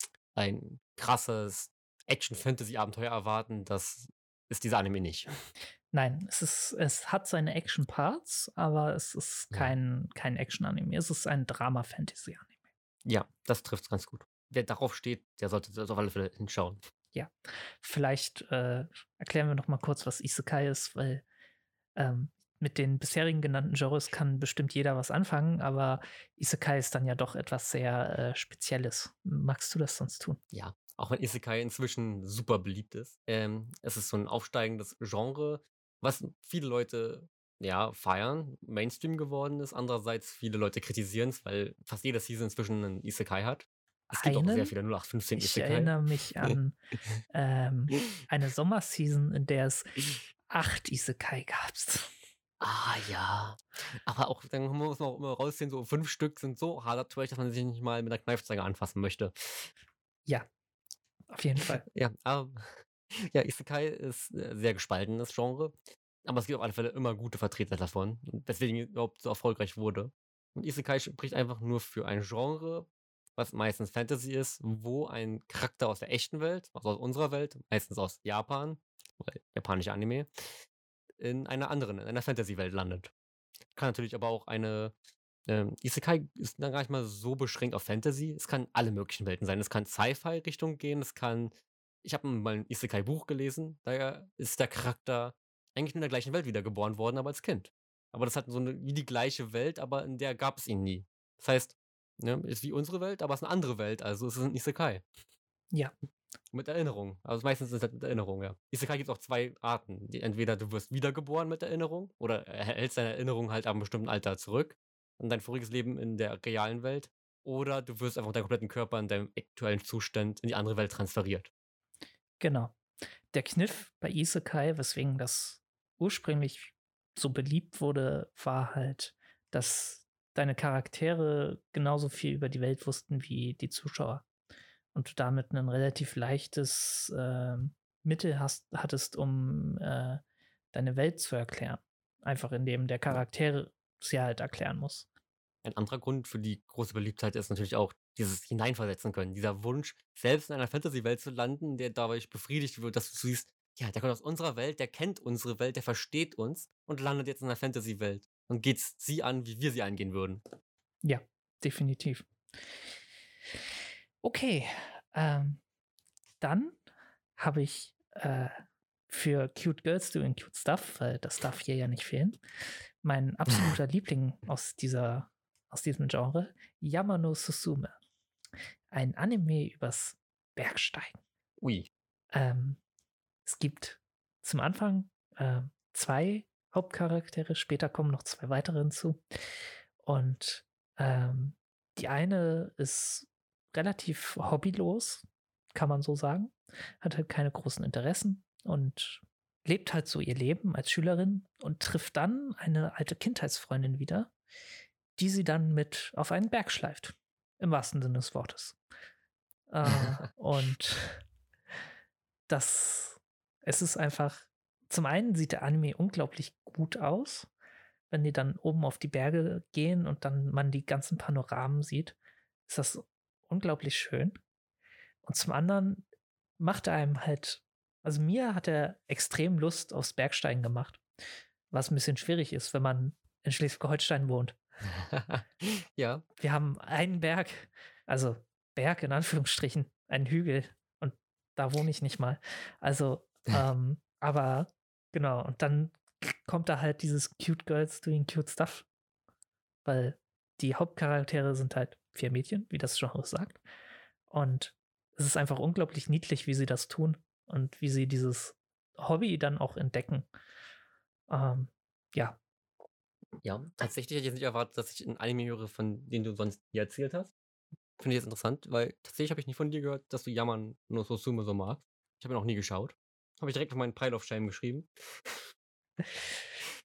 ein krasses Action-Fantasy-Abenteuer erwarten, das ist dieser Anime nicht. Nein, es ist es hat seine Action-Parts, aber es ist Ja. kein kein Action-Anime. Es ist ein Drama-Fantasy-Anime. Ja, das trifft's ganz gut. Wer darauf steht, der sollte das auf alle Fälle hinschauen. Ja, vielleicht, äh, erklären wir noch mal kurz, was Isekai ist, weil, ähm, mit den bisherigen genannten Genres kann bestimmt jeder was anfangen, aber Isekai ist dann ja doch etwas sehr, äh, Spezielles. Magst du das sonst tun? Ja, auch wenn Isekai inzwischen super beliebt ist. Ähm, es ist so 'n aufsteigendes Genre, was viele Leute, ja, feiern, Mainstream geworden ist. Andererseits viele Leute kritisieren's, weil fast jede Season inzwischen 'nen Isekai hat. Es gibt auch sehr Einen? viele null acht fünfzehn Ich Isekai. erinnere mich an, ähm, eine Sommerseason, in der es acht Isekai gab's. Ah ja, aber auch dann muss man auch immer rausziehen, so fünf Stück sind so hardcore, dass man sich nicht mal mit 'ner Kneifzange anfassen möchte. Ja, auf jeden Fall. Ja, ähm, ja, Isekai ist, äh, sehr gespaltenes Genre, aber es gibt auf alle Fälle immer gute Vertreter davon, weswegen überhaupt so erfolgreich wurde. Und Isekai spricht einfach nur für ein Genre, was meistens Fantasy ist, wo ein Charakter aus der echten Welt, also aus unserer Welt, meistens aus Japan, weil japanische Anime, in einer anderen, in einer Fantasy-Welt landet. Kann natürlich aber auch eine ähm, Isekai ist dann gar nicht mal so beschränkt auf Fantasy. Es kann alle möglichen Welten sein. Es kann Sci-Fi-Richtung gehen, es kann ich habe mal 'n Isekai-Buch gelesen, da ist der Charakter eigentlich in der gleichen Welt wiedergeboren worden, aber als Kind. Aber das hat so 'ne wie die gleiche Welt, aber in der gab es ihn nie. Das heißt, ne, ist wie unsere Welt, aber ist 'ne andere Welt, also ist es 'n Isekai. Ja. Mit Erinnerung. Also meistens ist es halt mit Erinnerung, ja. Isekai gibt's auch zwei Arten. Die entweder du wirst wiedergeboren mit Erinnerung oder erhältst deine Erinnerung halt ab 'nem bestimmten Alter zurück an dein voriges Leben in der realen Welt, oder du wirst einfach deinen kompletten Körper in deinem aktuellen Zustand in die andere Welt transferiert. Genau. Der Kniff bei Isekai, weswegen das ursprünglich so beliebt wurde, war halt, dass deine Charaktere genauso viel über die Welt wussten wie die Zuschauer und du damit 'nen relativ leichtes, ähm, Mittel hast hattest, um, äh, deine Welt zu erklären. Einfach indem der Ja. Charaktere sie halt erklären muss. Ein anderer Grund für die große Beliebtheit ist natürlich auch dieses Hineinversetzen können. Dieser Wunsch, selbst in einer Fantasy-Welt zu landen, der dadurch befriedigt wird, dass du siehst: „Ja, der kommt aus unserer Welt, der kennt unsere Welt, der versteht uns und landet jetzt in 'ner Fantasy-Welt und geht's sie an, wie wir sie angehen würden.“ Ja, definitiv. Okay, ähm, dann habe ich, äh, für cute girls doing cute stuff, weil das darf hier ja nicht fehlen, mein absoluter Liebling aus dieser aus diesem Genre, Yama no Susume. Ein Anime übers Bergsteigen. Ui. Ähm, es gibt zum Anfang, äh, zwei Hauptcharaktere, später kommen noch zwei weitere hinzu. Und, ähm, die eine ist relativ hobbylos, kann man so sagen, hat halt keine großen Interessen und lebt halt so ihr Leben als Schülerin und trifft dann eine alte Kindheitsfreundin wieder, die sie dann mit auf einen Berg schleift, im wahrsten Sinne des Wortes. Äh, und das es ist einfach zum einen sieht der Anime unglaublich gut aus, wenn die dann oben auf die Berge gehen und dann man die ganzen Panoramen sieht, ist das unglaublich schön. Und zum anderen macht er einem halt also mir hat er extrem Lust aufs Bergsteigen gemacht, was 'n bisschen schwierig ist, wenn man in Schleswig-Holstein wohnt. Ja. Wir haben einen Berg, also Berg in Anführungsstrichen, einen Hügel und da wohne ich nicht mal. Also, ähm, aber genau, und dann kommt da halt dieses cute girls doing cute stuff, weil die Hauptcharaktere sind halt vier Mädchen, wie das Genre sagt. Und es ist einfach unglaublich niedlich, wie sie das tun und wie sie dieses Hobby dann auch entdecken. Ähm, ja. Ja, tatsächlich hätte ich jetzt nicht erwartet, dass ich 'n Anime höre, von dem du sonst nie erzählt hast. Finde ich jetzt interessant, weil tatsächlich habe ich nicht von dir gehört, dass du Yama no Susume so magst. Ich habe ihn auch nie geschaut. Habe ich direkt auf meinen Pile of Shame geschrieben.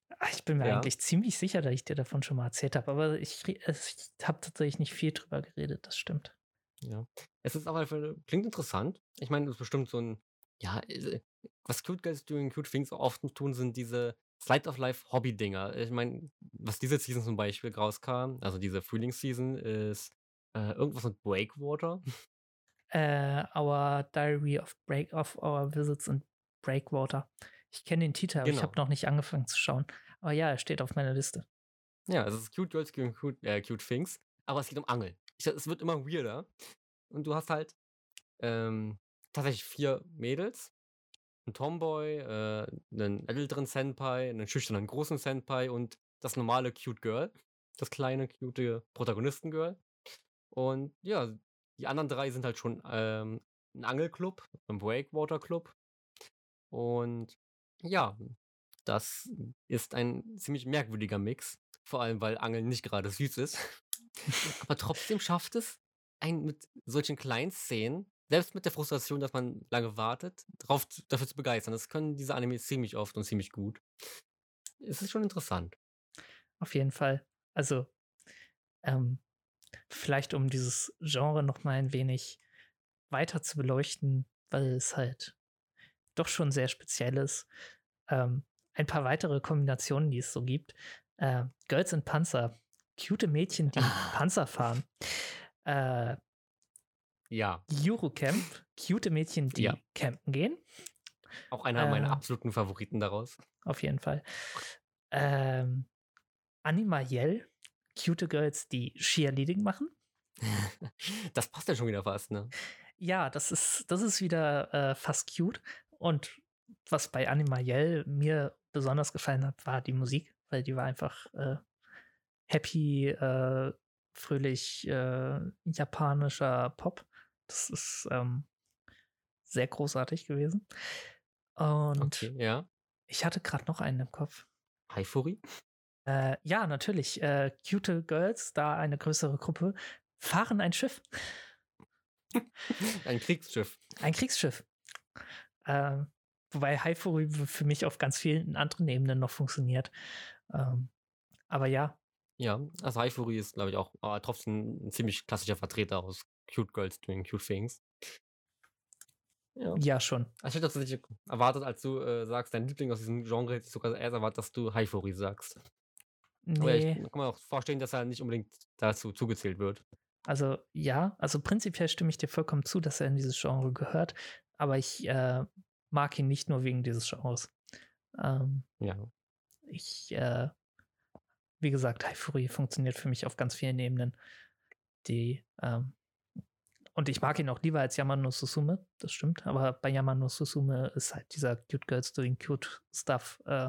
Ah, ich bin mir Ja. eigentlich ziemlich sicher, dass ich dir davon schon mal erzählt habe, aber ich re ich habe tatsächlich nicht viel drüber geredet, das stimmt. Ja. Es ist auf jeden Fall klingt interessant. Ich meine, das ist bestimmt so 'n ja, äh, was Cute Girls Doing Cute Things oft tun, sind diese Slice of Life Hobby-Dinger. Ich meine, was diese Season zum Beispiel rauskam, also diese Frühlingsseason, ist, äh, irgendwas mit Breakwater. Äh, Our Diary of Break of Our Visits in Breakwater. Ich kenne den Titel, aber ich habe Genau. noch nicht angefangen zu schauen. Aber ja, er steht auf meiner Liste. Ja, es ist Cute Girls Doing Cute äh, Cute Things, aber es geht um Angeln. Ich es wird immer weirder und du hast halt, ähm, tatsächlich vier Mädels, 'n Tomboy, äh, 'nen älteren Senpai, 'nen schüchternen großen Senpai und das normale Cute Girl, das kleine, cute Protagonisten-Girl. Und ja, die anderen drei sind halt schon, ähm, 'n Angelclub, 'n Breakwater-Club. Und ja, das ist ein ziemlich merkwürdiger Mix, vor allem, weil Angeln nicht gerade süß ist. Aber trotzdem schafft es, einen mit solchen kleinen Szenen, selbst mit der Frustration, dass man lange wartet, drauf z dafür zu begeistern. Das können diese Animes ziemlich oft und ziemlich gut. Es ist schon interessant. Auf jeden Fall. Also, ähm, vielleicht um dieses Genre noch mal ein wenig weiter zu beleuchten, weil es halt doch schon sehr speziell ist. Ähm, ein paar weitere Kombinationen, die es so gibt. Äh, Girls in Panzer, cute Mädchen, die Panzer fahren. Äh, Ja, Eurocamp, cute Mädchen, ja, die campen gehen. auch einer meiner Äh, absoluten Favoriten daraus. auf jeden Fall. Ähm, Anima Yell, cute Girls, die Cheerleading machen. Das passt ja schon wieder fast, ne? Ja, das ist, das ist wieder äh, fast cute. Und was bei Anima Yell mir besonders gefallen hat, war die Musik, weil die war einfach äh, happy, äh, fröhlich, äh, japanischer Pop. Das ist ähm, sehr großartig gewesen. Okay, Und ja. ich hatte gerade noch einen im Kopf. Haifuri? Äh, ja, natürlich. Äh, cute Girls, da eine größere Gruppe, fahren ein Schiff. Ein Kriegsschiff. Ein Kriegsschiff. Ähm, wobei Haifuri für mich auf ganz vielen anderen Ebenen noch funktioniert. Ähm, aber ja, Ja, also Haifuri ist, glaube ich, auch aber trotzdem 'n ziemlich klassischer Vertreter aus Cute Girls Doing Cute Things. Ja. ja schon. Also, ich hätte tatsächlich erwartet, als du, äh, sagst, dein Liebling aus diesem Genre, hätte ich sogar erst erwartet, dass du Haifuri sagst. Aber ja, ich Nee, kann mir auch vorstellen, dass er nicht unbedingt dazu zugezählt wird. also ja, also prinzipiell stimme ich dir vollkommen zu, dass er in dieses Genre gehört, aber ich äh, mag ihn nicht nur wegen dieses Genres. Ähm, Ja. ich, äh, wie gesagt, Haifuri funktioniert für mich auf ganz vielen Ebenen. Die, ähm, und ich mag ihn auch lieber als Yamano Susume, das stimmt, aber bei Yamano Susume ist halt dieser Cute Girls Doing Cute Stuff äh,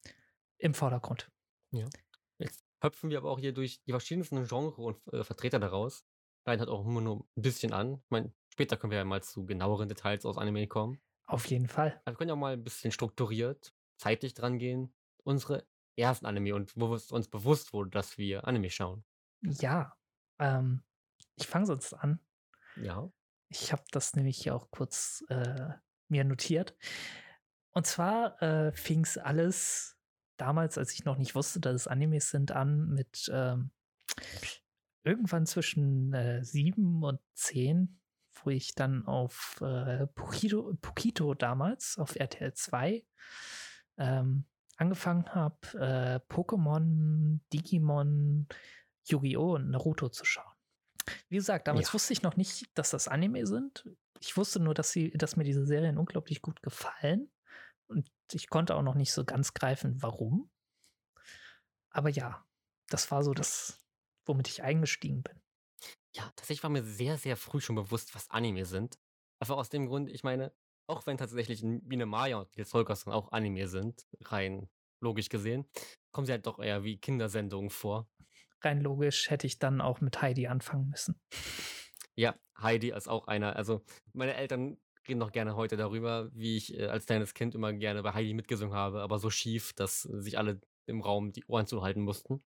im Vordergrund. Ja. Jetzt hüpfen wir aber auch hier durch die verschiedensten Genre und, äh, Vertreter daraus. Schneiden halt auch immer nur 'n bisschen an. Ich meine, später können wir ja mal zu genaueren Details aus Anime kommen. Auf jeden Fall. Aber wir können ja auch mal 'n bisschen strukturiert, zeitlich drangehen. Unsere ersten Anime und wo es uns bewusst wurde, dass wir Anime schauen. Ja, ähm, ich fange sonst an. Ja. Ich habe das nämlich hier auch kurz äh, mir notiert. Und zwar äh, fing es alles damals, als ich noch nicht wusste, dass es Animes sind, an mit ähm, irgendwann zwischen äh, sieben und zehn, wo ich dann auf äh, Pokito, Pokito damals auf R T L zwei ähm, angefangen habe, äh, Pokémon, Digimon, Yu-Gi-Oh! Und Naruto zu schauen. Wie gesagt, damals Ja. wusste ich noch nicht, dass das Anime sind. Ich wusste nur, dass sie dass mir diese Serien unglaublich gut gefallen und ich konnte auch noch nicht so ganz greifen, warum. Aber ja, das war so das, womit ich eingestiegen bin. Ja, tatsächlich war mir sehr, sehr früh schon bewusst, was Anime sind. Einfach aus dem Grund, ich meine, auch wenn tatsächlich N Biene Maya und Nils Holgersson auch Anime sind, rein logisch gesehen, kommen sie halt doch eher wie Kindersendungen vor. Rein logisch hätte ich dann auch mit Heidi anfangen müssen. Ja, Heidi ist auch einer, also meine Eltern reden noch gerne heute darüber, wie ich, äh, als kleines Kind immer gerne bei Heidi mitgesungen habe, aber so schief, dass sich alle im Raum die Ohren zuhalten mussten.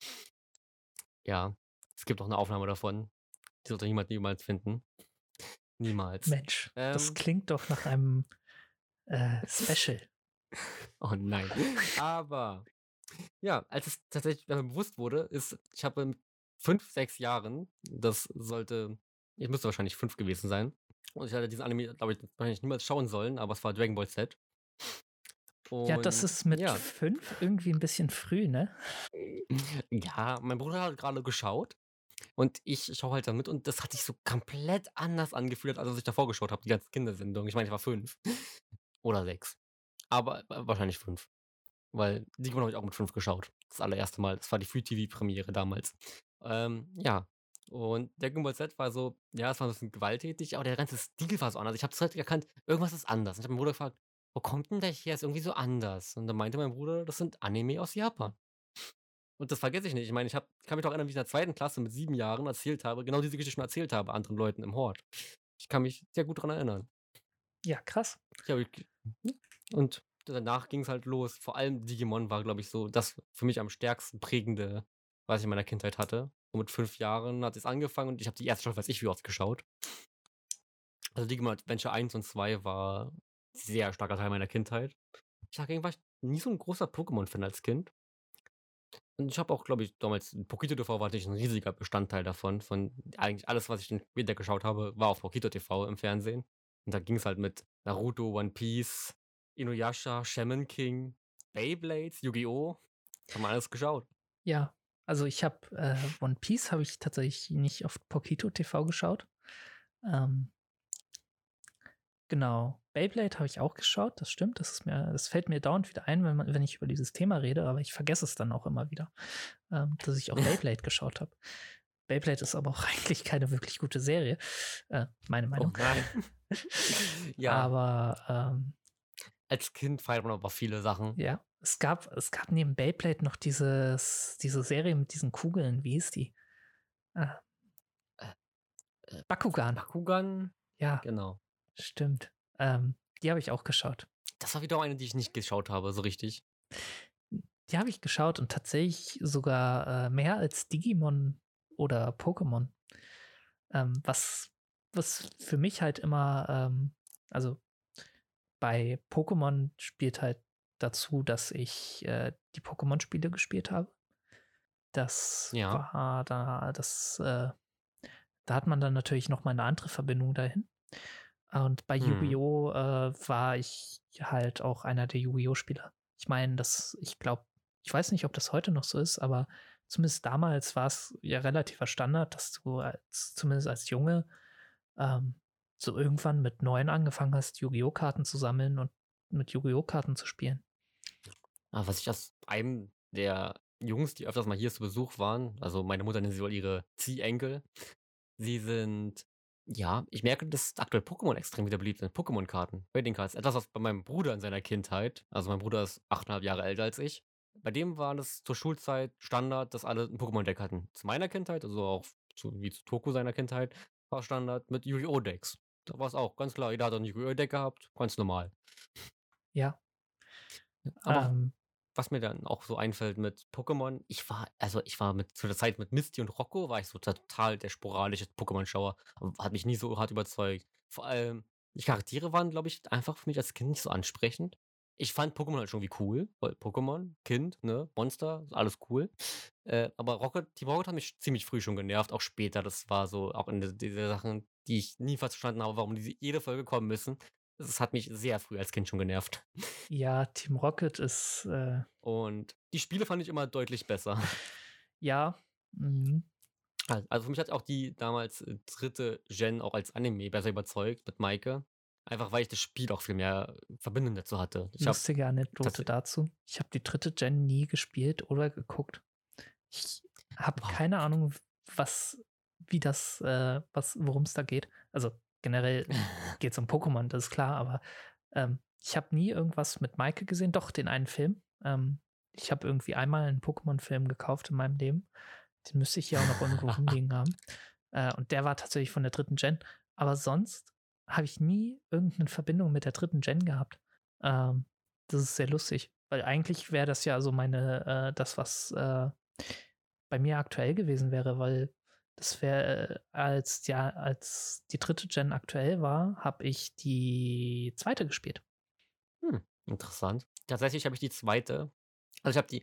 Ja, es gibt auch eine Aufnahme davon. Die sollte niemand niemals finden. Niemals. Mensch, das Ähm, klingt doch nach einem äh, Special. oh nein. Aber Ja, als es tatsächlich mir bewusst wurde, ist ich habe mit fünf, sechs Jahren, das sollte ich müsste wahrscheinlich fünf gewesen sein. Und ich hatte diesen Anime, glaube ich, wahrscheinlich niemals schauen sollen, aber es war Dragon Ball Z. Ja, das Und ist mit ja, fünf irgendwie ein bisschen früh, ne? ja, mein Bruder hat gerade geschaut und ich schaue halt da mit und das hat sich so komplett anders angefühlt, als ich davor geschaut habe, die ganzen Kindersendungen. Ich meine, ich war fünf oder sechs, aber wa wahrscheinlich fünf. Weil Digimon habe ich auch mit fünf geschaut. Das allererste Mal. Das war die Free-T V-Premiere damals. Ähm, ja. Und Dragon Ball Z war so, ja, es war 'n bisschen gewalttätig, aber der ganze Stil war so anders. Ich habe direkt erkannt, irgendwas ist anders. Und ich habe meinen Bruder gefragt: „Wo kommt denn der her? Ist irgendwie so anders.“ Und dann meinte mein Bruder, das sind Anime aus Japan. Und das vergesse ich nicht. Ich meine, ich habe kann mich noch erinnern, wie ich in der zweiten Klasse mit sieben Jahren erzählt habe genau diese Geschichte schon erzählt habe anderen Leuten im Hort. Ich kann mich sehr gut dran erinnern. Ja, krass. Ja, wirklich. Mhm. Und danach ging's halt los. Vor allem Digimon war, glaube ich, so das für mich am stärksten prägende, was ich in meiner Kindheit hatte. So mit fünf Jahren hat es angefangen und ich habe die erste Staffel weiß ich wie oft geschaut. Also Digimon Adventure eins und zwei war sehr starker Teil meiner Kindheit. Ich dagegen war ich nie so 'n großer Pokémon-Fan als Kind. Und ich habe auch, glaube ich, damals Pokito T V war natürlich 'n riesiger Bestandteil davon. Von eigentlich alles, was ich dann später geschaut habe, war auf Pokito T V im Fernsehen. Und da ging's halt mit Naruto, One Piece, Inuyasha, Shaman King, Beyblades, Yu-Gi-Oh! Haben wir alles geschaut. Ja, also ich habe äh, One Piece habe ich tatsächlich nicht auf Pokito T V geschaut. Ähm, genau. Beyblade habe ich auch geschaut, das stimmt. Das ist mir, das fällt mir dauernd wieder ein, wenn man, wenn ich über dieses Thema rede, aber ich vergesse es dann auch immer wieder, ähm, dass ich auch Beyblade geschaut habe. Beyblade ist aber auch eigentlich keine wirklich gute Serie, äh, meine Oh Meinung. nein. Ja, Aber ähm, als Kind feiert man aber viele Sachen. ja, es gab, es gab neben Beyblade noch dieses, diese Serie mit diesen Kugeln, wie hieß die? Äh, Äh, äh, Bakugan. Bakugan? Ja, Genau. stimmt. Ähm, die habe ich auch geschaut. Das war wiederum eine, die ich nicht geschaut habe, so richtig. Die habe ich geschaut und tatsächlich sogar äh, mehr als Digimon oder Pokémon. Ähm, was, was für mich halt immer, ähm, also bei Pokémon spielt halt dazu, dass ich äh, die Pokémon-Spiele gespielt habe. Das Ja. war da, das, äh, da hat man dann natürlich noch mal eine andere Verbindung dahin. Und bei Mhm. Yu-Gi-Oh! Äh, war ich halt auch einer der Yu-Gi-Oh! Spieler. Ich meine, das, ich glaube, ich weiß nicht, ob das heute noch so ist, aber zumindest damals war es ja relativer Standard, dass du als, zumindest als Junge, ähm, so irgendwann mit neun angefangen hast, Yu-Gi-Oh! Karten zu sammeln und mit Yu-Gi-Oh! Karten zu spielen. Ah, was ich aus einem der Jungs, die öfters mal hier zu Besuch waren, also meine Mutter nennt sie wohl ihre Ziehenkel. Sie sind ja, ich merke, dass aktuell Pokémon extrem wieder beliebt sind. Pokémon-Karten, Trading Cards. Etwas, was bei meinem Bruder in seiner Kindheit, also mein Bruder ist acht Komma fünf Jahre älter als ich. Bei dem war das zur Schulzeit Standard, dass alle 'n Pokémon-Deck hatten. Zu meiner Kindheit, also auch zu wie zu Toku seiner Kindheit, war Standard mit Yu-Gi-Oh! Decks. Da war's auch ganz klar, jeder hat 'n Yu-Gi-Oh! Deck gehabt, ganz normal. Ja, Aber ähm, was mir dann auch so einfällt mit Pokémon, ich war also, ich war mit zu der Zeit mit Misty und Rocco war ich so total der sporadische Pokémon-Schauer, hat mich nie so hart überzeugt. Vor allem, die Charaktere waren, glaube ich, einfach für mich als Kind nicht so ansprechend. Ich fand Pokémon halt schon irgendwie cool, weil Pokémon, Kind, ne, Monster, alles cool. Äh, aber Rocket Team Rocket hat mich ziemlich früh schon genervt, auch später. Das war so auch in de diese Sachen, die ich nie verstanden habe, warum die jede Folge kommen müssen. Das hat mich sehr früh als Kind schon genervt. ja, Team Rocket ist, äh, Und die Spiele fand ich immer deutlich besser. ja, mhm. Al also, für mich hat auch die damals, äh, dritte. Gen auch als Anime besser überzeugt mit Maike, einfach weil ich das Spiel auch viel mehr Verbindung dazu hatte. Ich habe Lustige Anekdote tatsächlich dazu. Ich habe die dritte Gen nie gespielt oder geguckt. Ich habe wow. keine Ahnung, was, wie das, äh, was, worum es da geht. Also generell geht es um Pokémon, das ist klar, aber ähm, ich habe nie irgendwas mit Maike gesehen. Doch, den einen Film. Ähm, ich habe irgendwie einmal einen Pokémon-Film gekauft in meinem Leben. Den müsste ich hier auch noch irgendwo rumliegen haben. Äh, und der war tatsächlich von der dritten Gen. Aber sonst habe ich nie irgendeine Verbindung mit der dritten Gen gehabt. Ähm, das ist sehr lustig, weil eigentlich wäre das ja so meine, äh, das, was äh, bei mir aktuell gewesen wäre, weil das wäre, äh, als, ja, als die dritte Gen aktuell war, habe ich die zweite gespielt. Hm, interessant. Tatsächlich habe ich die zweite. Also, ich habe die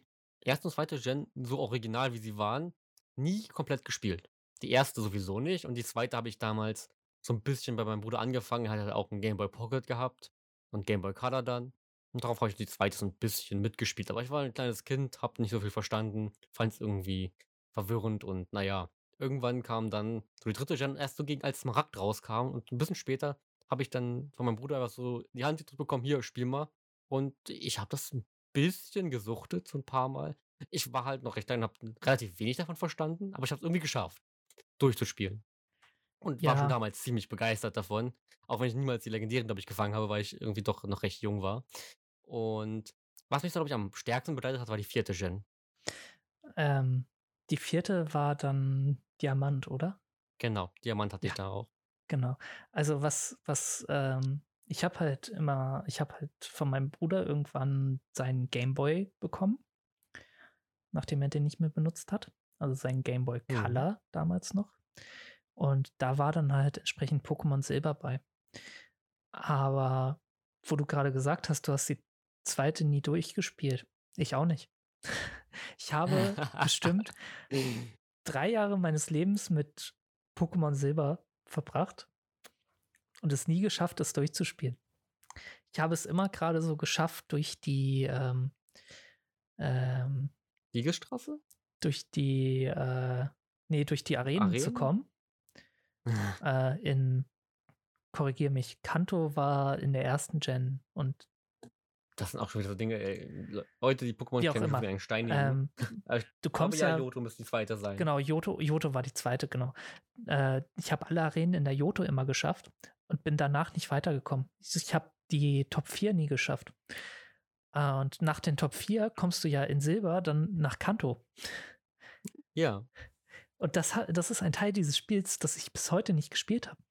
erste und zweite Gen so original, wie sie waren, nie komplett gespielt. Die erste sowieso nicht und die zweite habe ich damals so 'n bisschen bei meinem Bruder angefangen. Er hat halt auch 'n Game Boy Pocket gehabt und Game Boy Color dann. Und darauf habe ich die zweite so 'n bisschen mitgespielt. Aber ich war 'n kleines Kind, habe nicht so viel verstanden, fand's irgendwie verwirrend und na ja, irgendwann kam dann so die dritte Gen erst so gegen als Smaragd rauskam und 'n bisschen später habe ich dann von meinem Bruder einfach so in die Hand gedrückt bekommen: „Hier, spiel mal.“ Und ich habe das 'n bisschen gesuchtet so 'n paarmal. Ich war halt noch recht klein und habe relativ wenig davon verstanden, aber ich habe es irgendwie geschafft, durchzuspielen. Und war schon Ja, damals ziemlich begeistert davon, auch wenn ich niemals die legendären, glaube ich, gefangen habe, weil ich irgendwie doch noch recht jung war. Und was mich, glaube ich, am stärksten begeistert hat, war die vierte Gen. ähm, die vierte war dann Diamant, oder? Genau, Diamant hatte Ja, ich da auch. genau. Also was, was, ähm, ich habe halt immer, ich habe halt von meinem Bruder irgendwann seinen Gameboy bekommen, nachdem er den nicht mehr benutzt hat. Also seinen Gameboy Mhm. Color damals noch. Und da war dann halt entsprechend Pokémon Silber bei. Aber wo du gerade gesagt hast, du hast die zweite nie durchgespielt. Ich auch nicht. Ich habe bestimmt drei Jahre meines Lebens mit Pokémon Silber verbracht und es nie geschafft, es durchzuspielen. Ich habe es immer gerade so geschafft, durch die, ähm, ähm, Siegesstraße? durch die, äh, nee, durch die Arenen zu Arenen? kommen. Äh, in, korrigiere mich, Kanto war in der ersten Gen und Das sind auch schon wieder so Dinge, ey. Le Leute, die Pokémon wie auch kennen, schon immer. wie ein Stein neben Ähm, Aber ich du glaube, kommst ja, ja, Johto müsste die zweite sein. genau, Johto, Johto war die zweite, genau. Äh, ich habe alle Arenen in der Johto immer geschafft und bin danach nicht weitergekommen. Ich, ich habe die Top vier nie geschafft. Äh, und nach den Top vier kommst du ja in Silber dann nach Kanto. Ja. Und das, ha- das ist ein Teil dieses Spiels, das ich bis heute nicht gespielt habe.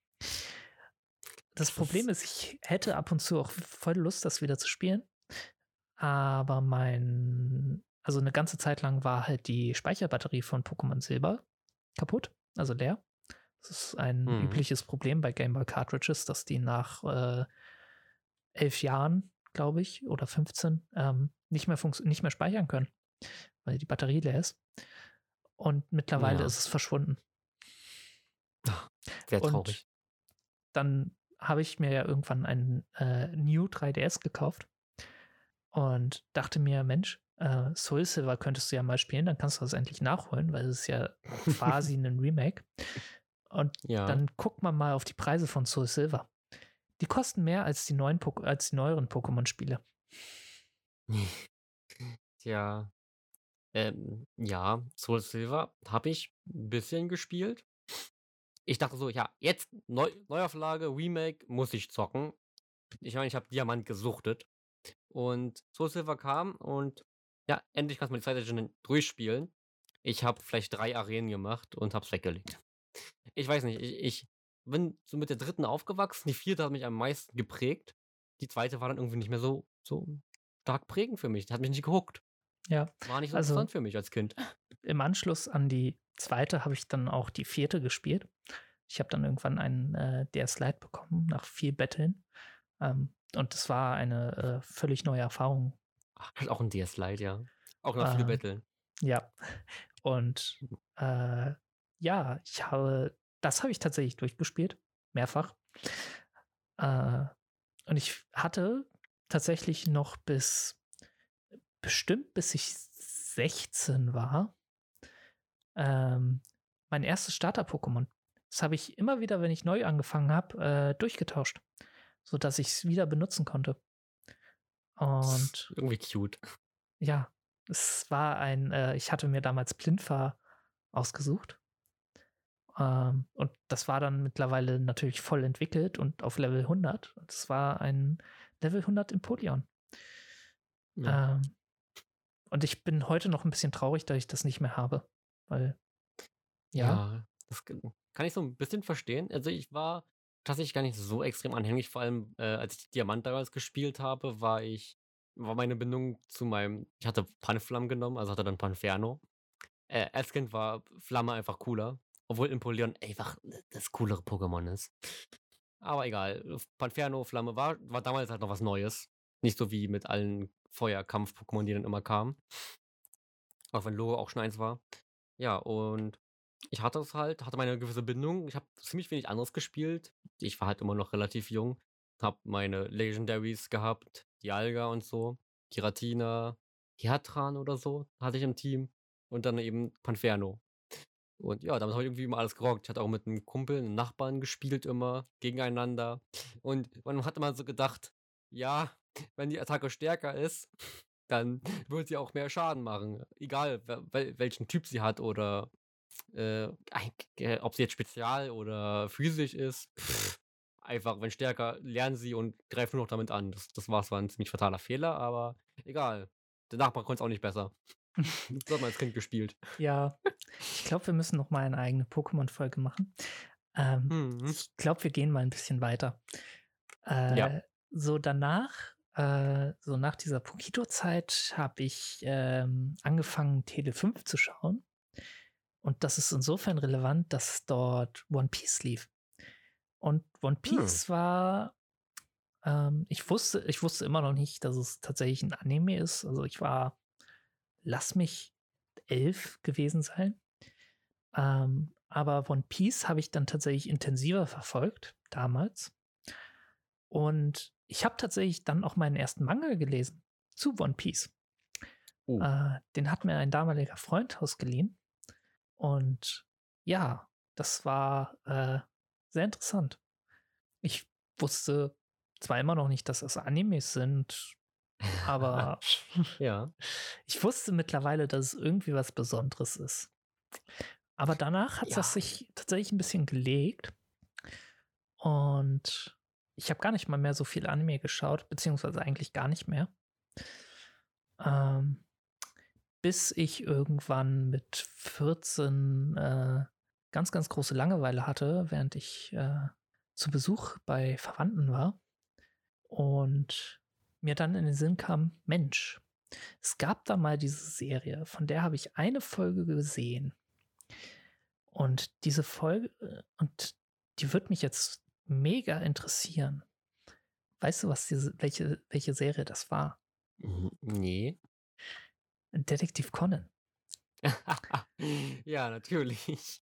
Das Das Problem ist ist, ich hätte ab und zu auch voll Lust, das wieder zu spielen. Aber mein, also eine ganze Zeit lang war halt die Speicherbatterie von Pokémon Silber kaputt, also leer. Das ist ein mhm. übliches Problem bei Game Boy Cartridges, dass die nach äh, elf Jahren, glaube ich, oder fünfzehn ähm, nicht, mehr nicht mehr speichern können, weil die Batterie leer ist. Und mittlerweile Ja. ist es verschwunden. Sehr Und traurig. dann habe ich mir ja irgendwann ein äh, New drei D S gekauft und dachte mir, Mensch, äh, Soul Silver könntest du ja mal spielen, dann kannst du das endlich nachholen, weil es ist ja quasi ein Remake. Und Ja. dann guckt man mal auf die Preise von Soul Silver. Die kosten mehr als die, neuen Pok als die neueren Pokémon-Spiele. Tja, ähm, ja, Soul Silver habe ich 'n bisschen gespielt. Ich dachte so: „Ja, jetzt Neu Neuauflage, Remake, muss ich zocken.“ Ich meine, ich habe Diamant gesuchtet und Soul Silver kam und ja, endlich kannst du mal die zweite Gen durchspielen. Ich habe vielleicht drei Arenen gemacht und habe es weggelegt. Ich weiß nicht, ich ich bin so mit der dritten aufgewachsen. Die vierte hat mich am meisten geprägt. Die zweite war dann irgendwie nicht mehr so so stark prägend für mich. Die hat mich nicht gehuckt. Ja, War nicht so also interessant für mich als Kind. im Anschluss an die zweite habe ich dann auch die vierte gespielt. Ich habe dann irgendwann einen äh, D S Lite bekommen, nach viel Betteln. Ähm, und das war eine äh, völlig neue Erfahrung. Ach, halt auch 'n D S Lite, ja. Auch nach viel Ähm, betteln. ja, und äh, ja, ich habe, das habe ich tatsächlich durchgespielt, mehrfach. Äh, und ich hatte tatsächlich noch bis, bestimmt bis ich sechzehn war, ähm, mein erstes Starter-Pokémon. Das habe ich immer wieder, wenn ich neu angefangen habe, äh, durchgetauscht, sodass ich es wieder benutzen konnte. Ist Und irgendwie cute. ja, es war ein, äh, ich hatte mir damals Blindfahr ausgesucht. Ähm, und das war dann mittlerweile natürlich voll entwickelt und auf Level hundert. Und es war ein Level hundert Empoleon. Ja. Ähm, und ich bin heute noch ein bisschen traurig, dass ich das nicht mehr habe. Weil, ja, Ja, das k kann ich so 'n bisschen verstehen. Also, ich war tatsächlich gar nicht so extrem anhänglich, vor allem, äh, als ich Diamant damals gespielt habe, war ich war meine Bindung zu meinem ich hatte Panflam genommen, also hatte dann Panferno. Äh, als Kind war Flamme einfach cooler, obwohl Empoleon einfach das coolere Pokémon ist. Aber egal, F Panferno, Flamme war war damals halt noch was Neues. Nicht so wie mit allen Feuer-Kampf-Pokémon, die dann immer kamen. auch wenn Lore auch schon eins war. Ja, und ich hatte es halt hatte meine gewisse Bindung. Ich habe ziemlich wenig anderes gespielt. Ich war halt immer noch relativ jung, habe meine Legendaries gehabt, Dialga und so, Giratina, Heatran oder so hatte ich im Team und dann eben Panferno. Und ja, damit habe ich irgendwie immer alles gerockt. Ich hatte auch mit 'nem Kumpel, 'nem Nachbarn gespielt immer gegeneinander. Und man hat immer so gedacht: „Ja, wenn die Attacke stärker ist, dann wird sie auch mehr Schaden machen, egal we wel welchen Typ sie hat oder, äh, eig äh, ob sie jetzt spezial oder physisch ist. Einfach, wenn stärker, lernen sie und greifen nur noch damit an. Das das war zwar 'n ziemlich fataler Fehler, aber egal. Der Nachbar konnt's auch nicht besser. So hat man als Kind gespielt. Ja, ich glaube, wir müssen noch mal eine eigene Pokémon-Folge machen. Ähm, Mhm. ich glaube, wir gehen mal ein bisschen weiter. Ja. Äh, so danach äh, so nach dieser Pokito-Zeit habe ich, ähm, angefangen, Tele fünf zu schauen. Und das ist insofern relevant, dass dort One Piece lief. Und One Hm. Piece war ähm, ich wusste ich wusste immer noch nicht, dass es tatsächlich ein Anime ist. Also, ich war, lass mich elf gewesen sein. Ähm, aber One Piece habe ich dann tatsächlich intensiver verfolgt damals. Und ich habe tatsächlich dann auch meinen ersten Manga gelesen zu One Piece. Oh. Äh, den hat mir ein damaliger Freund ausgeliehen. Und ja, das war äh, sehr interessant. Ich wusste zwar immer noch nicht, dass das Animes sind, aber Ja. ich wusste mittlerweile, dass es irgendwie was Besonderes ist. Aber danach hat das Ja. sich tatsächlich ein bisschen gelegt und ich habe gar nicht mal mehr so viel Anime geschaut, beziehungsweise eigentlich gar nicht mehr. Ähm, bis ich irgendwann mit vierzehn äh, ganz, ganz große Langeweile hatte, während ich äh, zu Besuch bei Verwandten war und mir dann in den Sinn kam, Mensch, es gab da mal diese Serie, von der habe ich eine Folge gesehen. Und diese Folge, äh, und die wird mich jetzt mega interessieren. Weißt du, was diese, welche, welche Serie das war? Mhm, ne. Detektiv Conan. Ja, natürlich.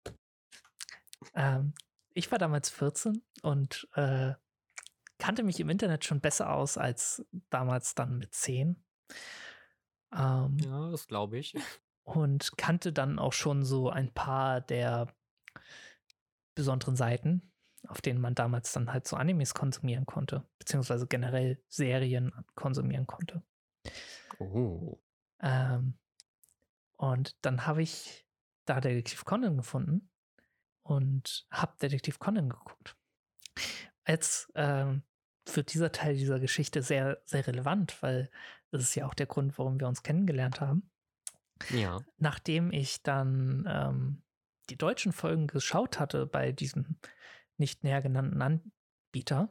Ähm, ich war damals vierzehn und äh, kannte mich im Internet schon besser aus als damals dann mit zehn. Ähm, Ja, das glaube ich. und kannte dann auch schon so ein paar der besonderen Seiten, auf denen man damals dann halt so Animes konsumieren konnte, beziehungsweise generell Serien konsumieren konnte. Oh. Ähm, und dann habe ich da Detektiv Conan gefunden und habe Detektiv Conan geguckt. Jetzt ähm, wird dieser Teil dieser Geschichte sehr, sehr relevant, weil das ist ja auch der Grund, warum wir uns kennengelernt haben. Ja. Nachdem ich dann ähm, die deutschen Folgen geschaut hatte bei diesem nicht näher genannten Anbieter,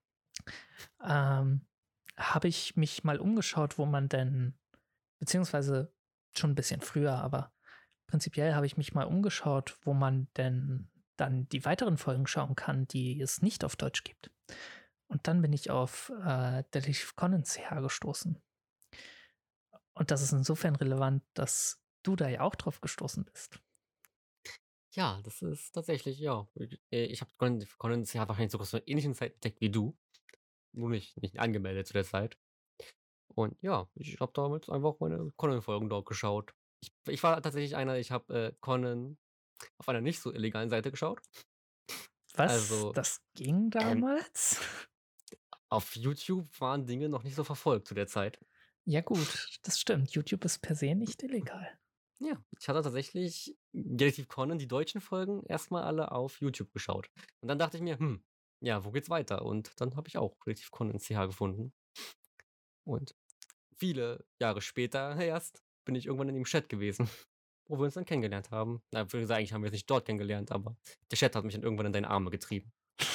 ähm, habe ich mich mal umgeschaut, wo man denn, beziehungsweise schon ein bisschen früher, aber prinzipiell habe ich mich mal umgeschaut, wo man denn dann die weiteren Folgen schauen kann, die es nicht auf Deutsch gibt. Und dann bin ich auf äh, Detektiv Conan C H gestoßen. Und das ist insofern relevant, dass du da ja auch drauf gestoßen bist. Ja, das ist tatsächlich, ja. Äh, ich habe Conan Conan ja wahrscheinlich sogar zur ähnlichen Zeit entdeckt wie du, nur nicht nicht angemeldet zu der Zeit. Und ja, ich habe damals einfach meine Conan-Folgen dort geschaut. Ich ich war tatsächlich einer, ich habe, äh, Conan auf einer nicht so illegalen Seite geschaut. Was? Also, Das ging ähm, damals? auf YouTube waren Dinge noch nicht so verfolgt zu der Zeit. Ja, gut, das stimmt. YouTube ist per se nicht illegal. Ja, ich hatte tatsächlich Detektiv Conan, die deutschen Folgen, erst mal alle auf YouTube geschaut. Und dann dachte ich mir: „Hm, ja, wo geht's weiter?“ Und dann habe ich auch Detektiv Conan C H gefunden. Und viele Jahre später erst bin ich irgendwann in dem Chat gewesen, wo wir uns dann kennengelernt haben. Na, würde sagen, eigentlich haben wir uns nicht dort kennengelernt, aber der Chat hat mich dann irgendwann in deine Arme getrieben.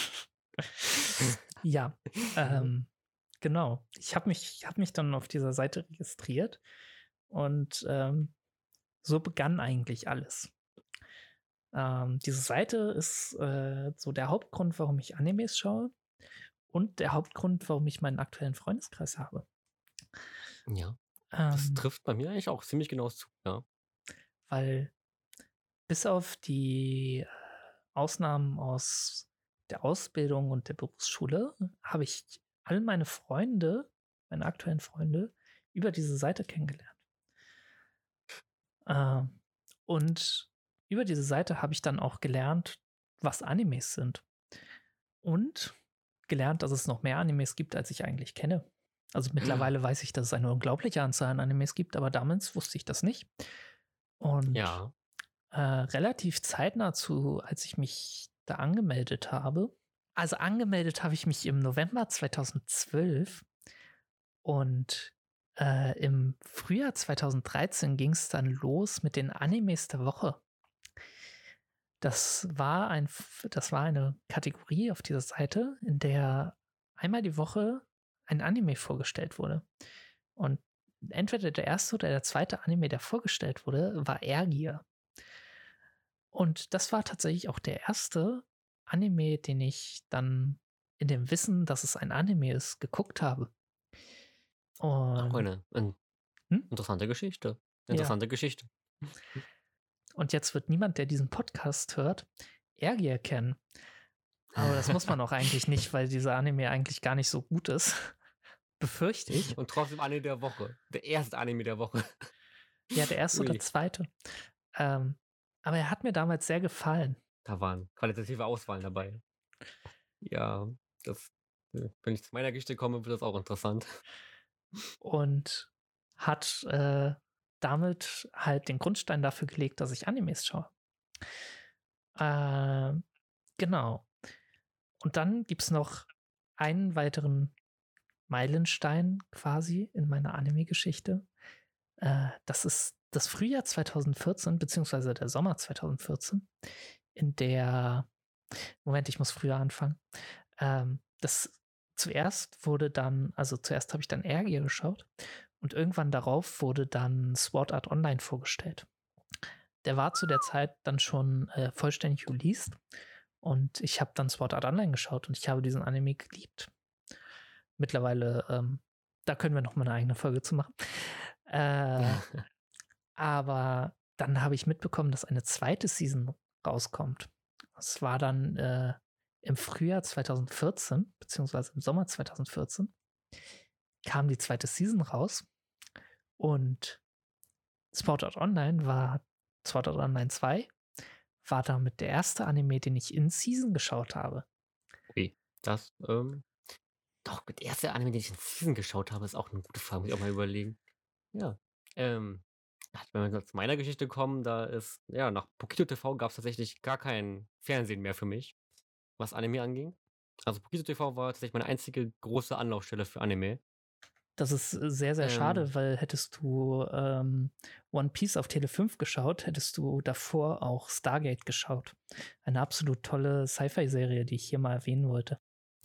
Ja, ähm, genau. Ich habe mich, hab mich dann auf dieser Seite registriert und ähm, so begann eigentlich alles. Ähm, diese Seite ist äh, so der Hauptgrund, warum ich Animes schaue und der Hauptgrund, warum ich meinen aktuellen Freundeskreis habe. Ja. Das Ähm, trifft bei mir eigentlich auch ziemlich genau zu, ja. weil bis auf die äh, Ausnahmen aus der Ausbildung und der Berufsschule habe ich all meine Freunde, meine aktuellen Freunde, über diese Seite kennengelernt. Ähm, und über diese Seite habe ich dann auch gelernt, was Animes sind. Und gelernt, dass es noch mehr Animes gibt, als ich eigentlich kenne. Also mittlerweile weiß ich, dass es eine unglaubliche Anzahl an Animes gibt, aber damals wusste ich das nicht. Und Ja. äh, relativ zeitnah zu, als ich mich da angemeldet habe. Also angemeldet habe ich mich im November zweitausendzwölf und äh, im Frühjahr zweitausenddreizehn ging es dann los mit den Animes der Woche. Das war ein, das war eine Kategorie auf dieser Seite, in der einmal die Woche ein Anime vorgestellt wurde. Und entweder der erste oder der zweite Anime, der vorgestellt wurde, war Ergier. Und das war tatsächlich auch der erste Anime, den ich dann in dem Wissen, dass es ein Anime ist, geguckt habe. Auch Und eine in hm? interessante Geschichte. Ja. Interessante Geschichte. Und jetzt wird niemand, der diesen Podcast hört, Ergier kennen. Aber das muss man auch eigentlich nicht, weil dieser Anime eigentlich gar nicht so gut ist. Befürchte ich. Und trotzdem Anime der Woche. Der erste Anime der Woche. Ja, der erste oder Ui, zweite. Ähm, aber er hat mir damals sehr gefallen. da waren qualitative Auswahlen dabei. Ja, das äh, wenn ich zu meiner Geschichte komme, wird das auch interessant. Und hat äh, damit halt den Grundstein dafür gelegt, dass ich Animes schaue. Äh, genau. Und dann gibt es noch einen weiteren Meilenstein quasi in meiner Anime-Geschichte. Äh, das ist das Frühjahr zweitausendvierzehn, beziehungsweise der Sommer zweitausendvierzehn, in der, Moment, ich muss früher anfangen. Ähm, das zuerst wurde dann, also zuerst habe ich dann Ergier geschaut und irgendwann darauf wurde dann Sword Art Online vorgestellt. Der war zu der Zeit dann schon äh, vollständig released und ich habe dann Sword Art Online geschaut und ich habe diesen Anime geliebt. Mittlerweile, ähm, da können wir noch mal eine eigene Folge zu machen. Äh, aber dann habe ich mitbekommen, dass eine zweite Season rauskommt. Es war dann äh, im Frühjahr zweitausendvierzehn, beziehungsweise im Sommer zweitausendvierzehn, kam die zweite Season raus und Sword Art Online war, Sword Art Online zwei war damit der erste Anime, den ich in Season geschaut habe. Ui, das, ähm doch, der erste Anime, den ich in Season geschaut habe, ist auch eine gute Frage, muss ich auch mal überlegen. Ja, ähm, ja, wenn wir zu meiner Geschichte kommen, da ist ja, nach Pokito T V gab's tatsächlich gar kein Fernsehen mehr für mich, was Anime anging. Also, Pokito T V war tatsächlich meine einzige große Anlaufstelle für Anime. Das ist äh, sehr, sehr Ähm, schade, weil hättest du ähm, One Piece auf Tele fünf geschaut, hättest du davor auch Stargate geschaut. Eine absolut tolle Sci-Fi-Serie, die ich hier mal erwähnen wollte.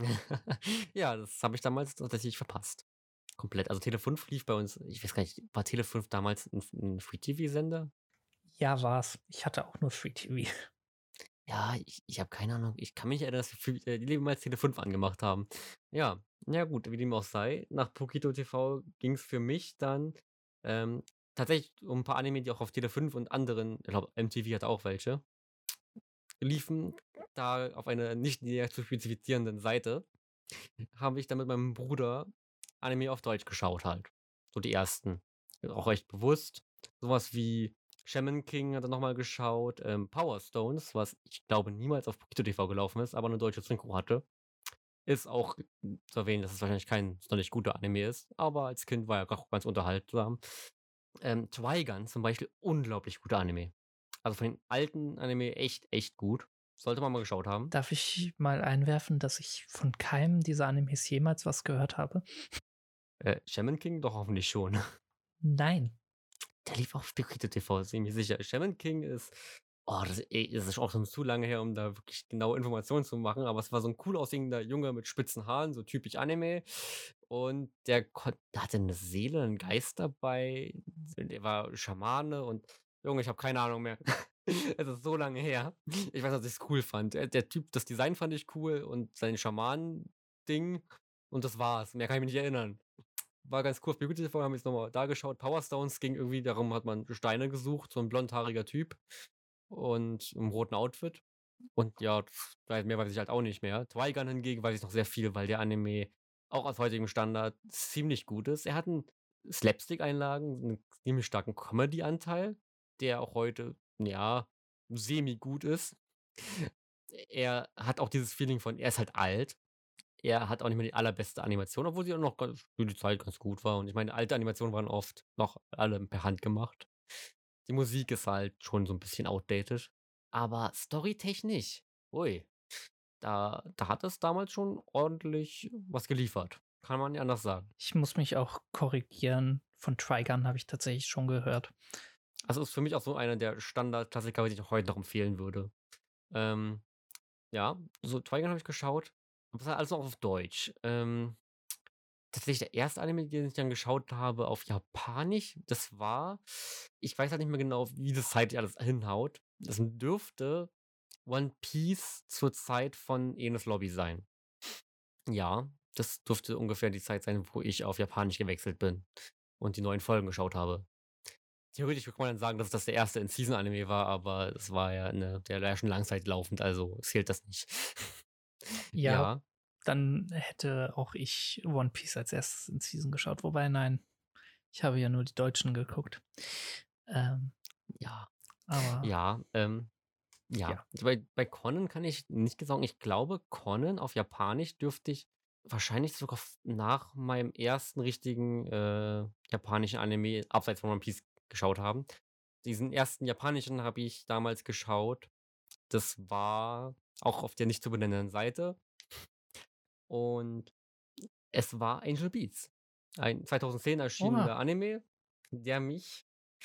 ja, das habe ich damals tatsächlich verpasst. Komplett. Also, Tele fünf lief bei uns, ich weiß gar nicht, war Tele fünf damals ein 'n Free-T V-Sender? Ja, war's. Ich hatte auch nur Free T V. Ja, ich ich habe keine Ahnung. Ich kann mich erinnern, dass wir für äh, die mal Tele fünf angemacht haben. Ja, na ja gut, wie dem auch sei, nach Pokito T V ging's für mich dann, ähm, tatsächlich um ein paar Anime, die auch auf Tele fünf und anderen, ich glaube, M T V hat auch welche, liefen. Da auf einer nicht näher zu spezifizierenden Seite habe ich dann mit meinem Bruder Anime auf Deutsch geschaut halt. So die ersten. Auch recht bewusst. Sowas wie Shaman King hat er noch mal geschaut, ähm, Power Stones, was ich glaube niemals auf Pokito T V gelaufen ist, aber 'ne deutsche Synchro hatte. Ist auch hm, zu erwähnen, dass es wahrscheinlich kein sonderlich guter Anime ist, aber als Kind war er auch ganz unterhaltsam. Ähm, Trigun zum Beispiel, unglaublich guter Anime. Also von den alten Anime echt, echt gut. Sollte man mal geschaut haben. Darf ich mal einwerfen, dass ich von keinem dieser Animes jemals was gehört habe? Äh, Shaman King doch hoffentlich schon. Nein. Der lief auf Pokito T V, ziemlich sicher. Shaman King ist oh, das ey, das ist auch schon zu lange her, um da wirklich genaue Informationen zu machen, aber es war so 'n cool aussehender Junge mit spitzen Haaren, so typisch Anime. Und der kon der hatte 'ne Seele, 'n Geist dabei. Der war Schamane und Junge, ich habe keine Ahnung mehr. Es ist so lange her. Ich weiß, dass ich's cool fand. Der der Typ, das Design fand ich cool und sein Schamanen-Ding und das war's. Mehr kann ich mich nicht erinnern. war ganz cool. Auf Beauty T V haben wir es noch mal da geschaut. Power Stones ging irgendwie darum, hat man Steine gesucht, so 'n blondhaariger Typ und im roten Outfit. Und ja, pf, wei mehr weiß ich halt auch nicht mehr. Trigun hingegen weiß ich noch sehr viel, weil der Anime auch aus heutigem Standard ziemlich gut ist. Er hat 'n Slapstick-Einlagen, 'n ziemlich starken Comedy-Anteil, der auch heute, ja, semi-gut ist. Er hat auch dieses Feeling von er ist halt alt. Er hat auch nicht mehr die allerbeste Animation, obwohl sie auch noch ganz für die Zeit ganz gut war. Und ich meine, alte Animationen waren oft noch alle per Hand gemacht. Die Musik ist halt schon so 'n bisschen outdated, aber storytechnisch, ui, da da hat es damals schon ordentlich was geliefert. Kann man nicht anders sagen. Ich muss mich auch korrigieren. Von Trigun habe ich tatsächlich schon gehört. Also, ist für mich auch so einer der Standardklassiker, den ich auch heute noch empfehlen würde. Ähm, ja, so Trigun habe ich geschaut, aber das war alles noch auf Deutsch. Ähm, tatsächlich der erste Anime, den ich dann geschaut habe auf Japanisch, das war ich weiß halt nicht mehr genau, wie das zeitlich alles hinhaut. Das dürfte One Piece zur Zeit von Enies Lobby sein. Ja, das dürfte ungefähr die Zeit sein, wo ich auf Japanisch gewechselt bin und die neuen Folgen geschaut habe. Theoretisch könnte man dann sagen, dass das der erste In-Season-Anime war, aber es war ja 'ne der war ja schon Langzeit laufend, also zählt das nicht. Ja, Ja. dann hätte auch ich One Piece als erstes in Season geschaut. Wobei, nein, ich habe ja nur die Deutschen geguckt. Ähm, Ja. aber Ja, ähm, ja. ja. Bei bei Conan kann ich nicht genau sagen. Ich glaube, Conan auf Japanisch dürfte ich wahrscheinlich sogar f nach meinem ersten richtigen, äh, japanischen Anime abseits von One Piece geschaut haben. Diesen ersten japanischen habe ich damals geschaut. Das war auch auf der nicht zu benennenden Seite. Und es war Angel Beats, ein zweitausendzehn Oha. erschienener Anime, der mich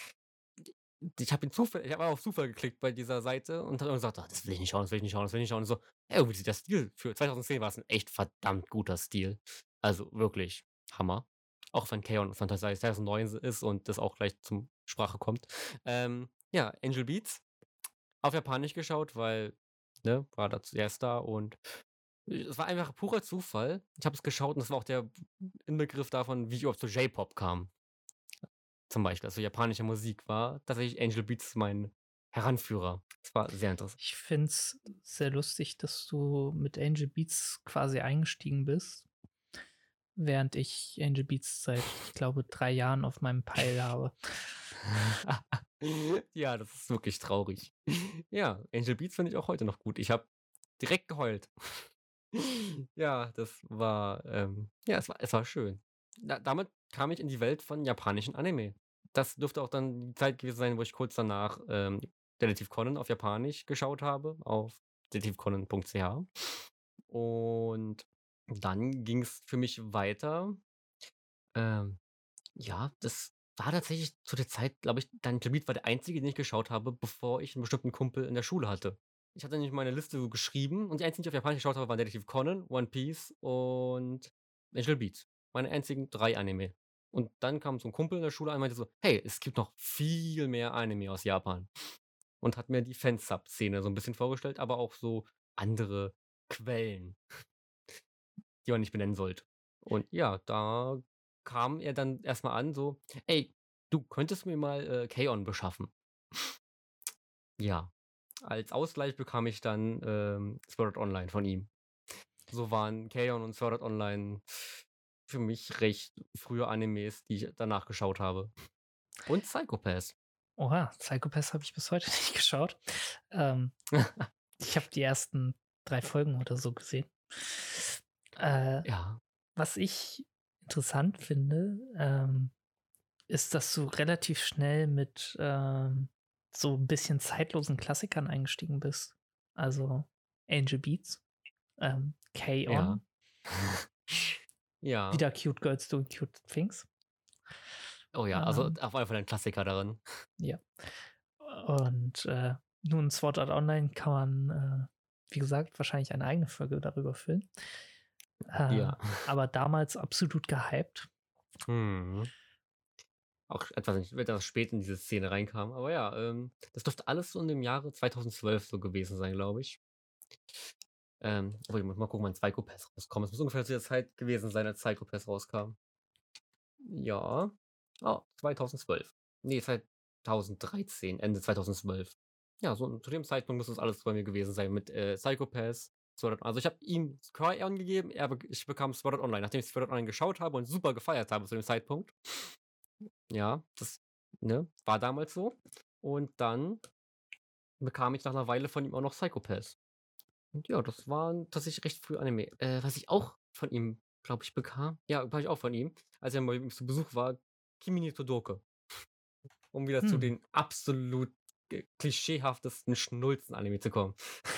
ich habe ihn zufäll ich habe auf Zufall geklickt bei dieser Seite und habe dann gesagt: „Ah, das will ich nicht schauen, das will ich nicht schauen, das will ich nicht schauen.“ Und so, ey, irgendwie sieht der Stil für zweitausendzehn war es 'n echt verdammt guter Stil. Also, wirklich Hammer. Auch wenn K-On! Von zweitausendneun s ist und das auch gleich zum Sprache kommt. Ähm, ja, Angel Beats auf Japanisch geschaut, weil, ne, war da zuerst da und es war einfach purer Zufall. Ich habe es geschaut und das war auch der Inbegriff davon, wie ich überhaupt zu J-Pop kam. Zum Beispiel, also japanische Musik war tatsächlich Angel Beats mein Heranführer. Das war sehr interess Ich finde es sehr lustig, dass du mit Angel Beats quasi eingestiegen bist während ich Angel Beats seit, ich glaube, drei Jahren auf meinem Pile habe. Ja, das ist wirklich traurig. Ja, Angel Beats finde ich auch heute noch gut. Ich habe direkt geheult. Ja, das war, ähm ja, es war es war schön. Da damit kam ich in die Welt von japanischen Anime. Das dürfte auch dann die Zeit gewesen sein, wo ich kurz danach, ähm, Detektiv Conan auf Japanisch geschaut habe, auf detektivconan punkt c h. Und dann ging's für mich weiter. Ähm, ja, das war tatsächlich zu der Zeit, glaube ich dann Angel Beats war der einzige, den ich geschaut habe, bevor ich 'n bestimmten Kumpel in der Schule hatte. Ich hatte nämlich meine Liste so geschrieben und die einzigen, die ich auf Japanisch geschaut habe, waren Detektiv Conan, One Piece und Angel Beats. Meine einzigen drei Anime. Und dann kam so 'n Kumpel in der Schule an und meinte so: „Hey, es gibt noch viel mehr Anime aus Japan.“ Und hat mir die Fansub-Szene so 'n bisschen vorgestellt, aber auch so andere Quellen die man nicht benennen sollte. Und ja, da kam er dann erst mal an so: „Ey, du könntest mir mal, äh, K-On! Beschaffen?“ Ja, als Ausgleich bekam ich dann, ähm, Sword Art Online von ihm. So waren K-On! Und Sword Art Online für mich recht frühe Animes, die ich danach geschaut habe. Und Psycho-Pass. Oha, Psycho-Pass habe ich bis heute nicht geschaut. Ähm, ich habe die ersten drei Folgen oder so gesehen. Äh, Ja. was ich interessant finde, ähm, ist, dass du relativ schnell mit, ähm, so 'n bisschen zeitlosen Klassikern eingestiegen bist. Also, Angel Beats, ähm, Ja. K-On! Ja. Wieder Cute Girls Doing Cute Things. Oh ja, also Ähm auf jeden Fall ein Klassiker darin. Ja. Und, äh, nun Sword Art Online kann man, äh, wie gesagt, wahrscheinlich eine eigene Folge darüber füllen. Äh, Ja. aber damals absolut gehypt. Mhm. Auch etwas nicht etwas spät in diese Szene reinkam, aber ja, ähm, das dürfte alles so in dem Jahre zweitausendzwölf so gewesen sein, glaube ich. Ähm, obwohl, ich muss mal gucken, wann Psycho-Pass rauskommt. Es muss ungefähr zu der Zeit gewesen sein, als Psycho-Pass rauskam. Ja. Ah, zweitausendzwölf. Ne, zweitausenddreizehn, Ende zweitausendzwölf. Ja, so zu dem Zeitpunkt muss das alles bei mir gewesen sein mit, äh, Psycho Pass, Sword Art also, ich habe ihm Cry-On gegeben, er bek ich bekam Sword Art Online, nachdem ich Sword Art Online geschaut habe und super gefeiert habe zu dem Zeitpunkt. Ja, das, ne, war damals so. Und dann bekam ich nach 'ner Weile von ihm auch noch Psycho Pass. Und ja, das waren tatsächlich recht früh Anime. Äh, was ich auch von ihm, glaube ich, bekam ja, bekam ich auch von ihm, als er bei ihm zu Besuch war, Kimi ni Todoke. Um wieder zu Hm. den absolut g klischeehaftesten Schnulzen-Anime zu kommen.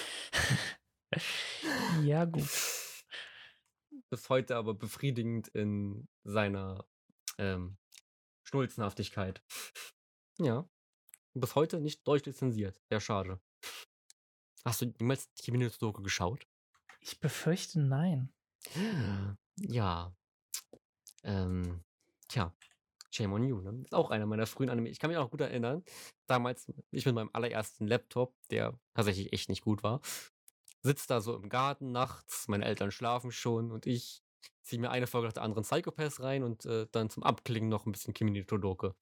Ja, gut. Bis heute aber befriedigend in seiner, ähm, Schnulzenhaftigkeit. Ja. Bis heute nicht deutsch lizenziert. Sehr schade. Hast du jemals Kimi ni Todoke geschaut? Ich befürchte, nein. Ja. Ähm, tja, shame on you, ne? Ist auch einer meiner frühen Anime. Ich kann mich auch gut erinnern, damals ich mit meinem allerersten Laptop, der tatsächlich echt nicht gut war, sitze da so im Garten nachts, meine Eltern schlafen schon und ich ziehe mir eine Folge nach der anderen Psycho Pass rein und, äh, dann zum Abklingen noch 'n bisschen Kimi ni Todoke.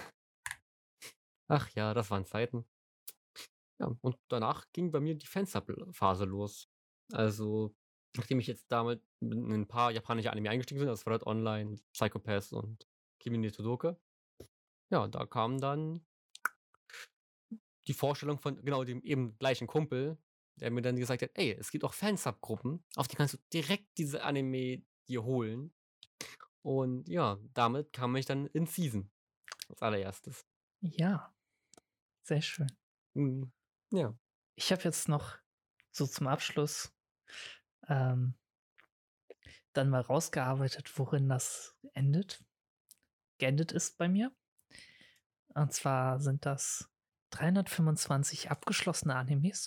Ach ja, das waren Zeiten. Ja, und danach ging bei mir die Fansub l Phase los. Also, nachdem ich jetzt damit in 'n paar japanische Anime eingestiegen bin, also Sword Art Online, Psycho Pass und Kimi ni Todoke. Ja, da kam dann die Vorstellung von genau dem eben gleichen Kumpel, der mir dann gesagt hat: „Ey, es gibt auch Fansub-Gruppen, auf die kannst du direkt diese Anime dir holen.“ Und ja, damit kam ich dann in Season als Allererstes. Ja, sehr schön. Mhm. Ja. Ich habe jetzt noch so zum Abschluss, ähm dann mal rausgearbeitet, worin das endet geendet ist bei mir. Und zwar sind das dreihundertfünfundzwanzig abgeschlossene Animes,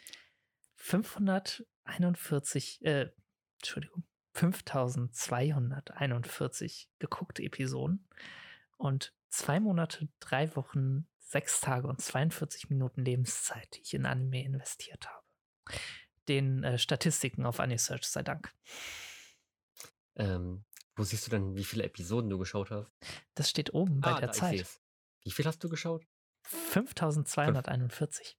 fünfhunderteinundvierzig, äh, Entschuldigung, fünftausendzweihunderteinundvierzig geguckte Episoden und zwei Monate, drei Wochen, sechs Tage und zweiundvierzig Minuten Lebenszeit, die ich in Anime investiert habe. Den, äh, Statistiken auf Anisearch sei Dank. Ähm, wo siehst du denn, wie viele Episoden du geschaut hast? Das steht oben bei Ah, der da, ich sehe Zeit. es. Wie viel hast du geschaut? fünf. fünftausendzweihunderteinundvierzig.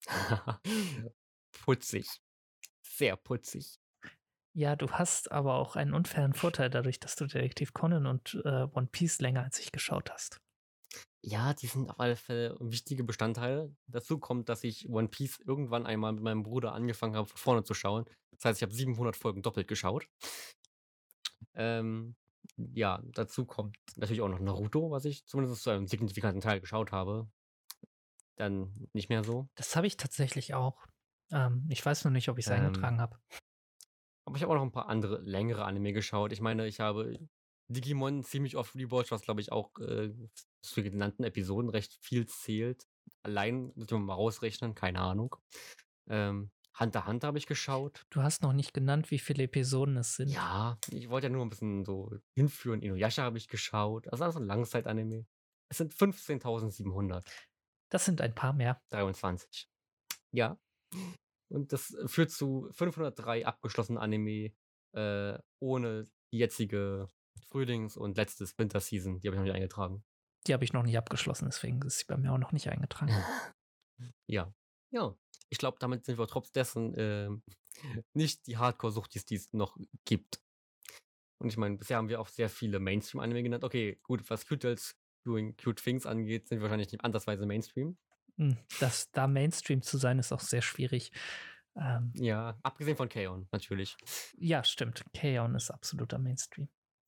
Putzig. Sehr putzig. Ja, du hast aber auch einen unfairen Vorteil dadurch, dass du Detektiv Conan und, äh, One Piece länger als ich geschaut hast. Ja, die sind auf alle Fälle wichtige Bestandteile. Dazu kommt, dass ich One Piece irgendwann einmal mit meinem Bruder angefangen habe, von vorne zu schauen. Das heißt, ich habe siebenhundert Folgen doppelt geschaut. Ähm, ja, dazu kommt natürlich auch noch Naruto, was ich zumindest zu einem signifikanten Teil geschaut habe. Dann nicht mehr so. Das habe ich tatsächlich auch. Ähm, ich weiß nur nicht, ob ich's Ähm eingetragen habe. aber ich habe auch noch 'n paar andere längere Anime geschaut. Ich meine, ich habe Digimon ziemlich oft rewatcht, was, glaube ich, auch, äh, zu den genannten Episoden recht viel zählt. Allein müsste man mal rausrechnen, keine Ahnung. Ähm, Hunter x Hunter habe ich geschaut. Du hast noch nicht genannt, wie viele Episoden es sind. Ja, ich wollte ja nur 'n bisschen so hinführen. Inuyasha habe ich geschaut. Also, alles so Langzeit-Anime. Es sind fünfzehntausendsiebenhundert. Das sind ein paar mehr. dreiundzwanzig. Ja. Und das führt zu fünfhundertdrei abgeschlossenen Anime, äh, ohne die jetzige Frühlings und letztes Winter-Season. Die habe ich noch nicht eingetragen. Die habe ich noch nicht abgeschlossen, deswegen ist sie bei mir auch noch nicht eingetragen. Ja. Ja. Ich glaube, damit sind wir trotz dessen, ähm, nicht die Hardcore-Suchtis, die es noch gibt. Und ich meine, bisher haben wir auch sehr viele Mainstream-Anime genannt. Okay, gut, was Cute Girls Doing Cute Things angeht, sind wir wahrscheinlich nicht ansatzweise Mainstream. Hm, das da Mainstream zu sein, ist auch sehr schwierig. Ähm Ja, abgesehen von K-On! Natürlich. Ja, stimmt. K-On! Ist absoluter Mainstream.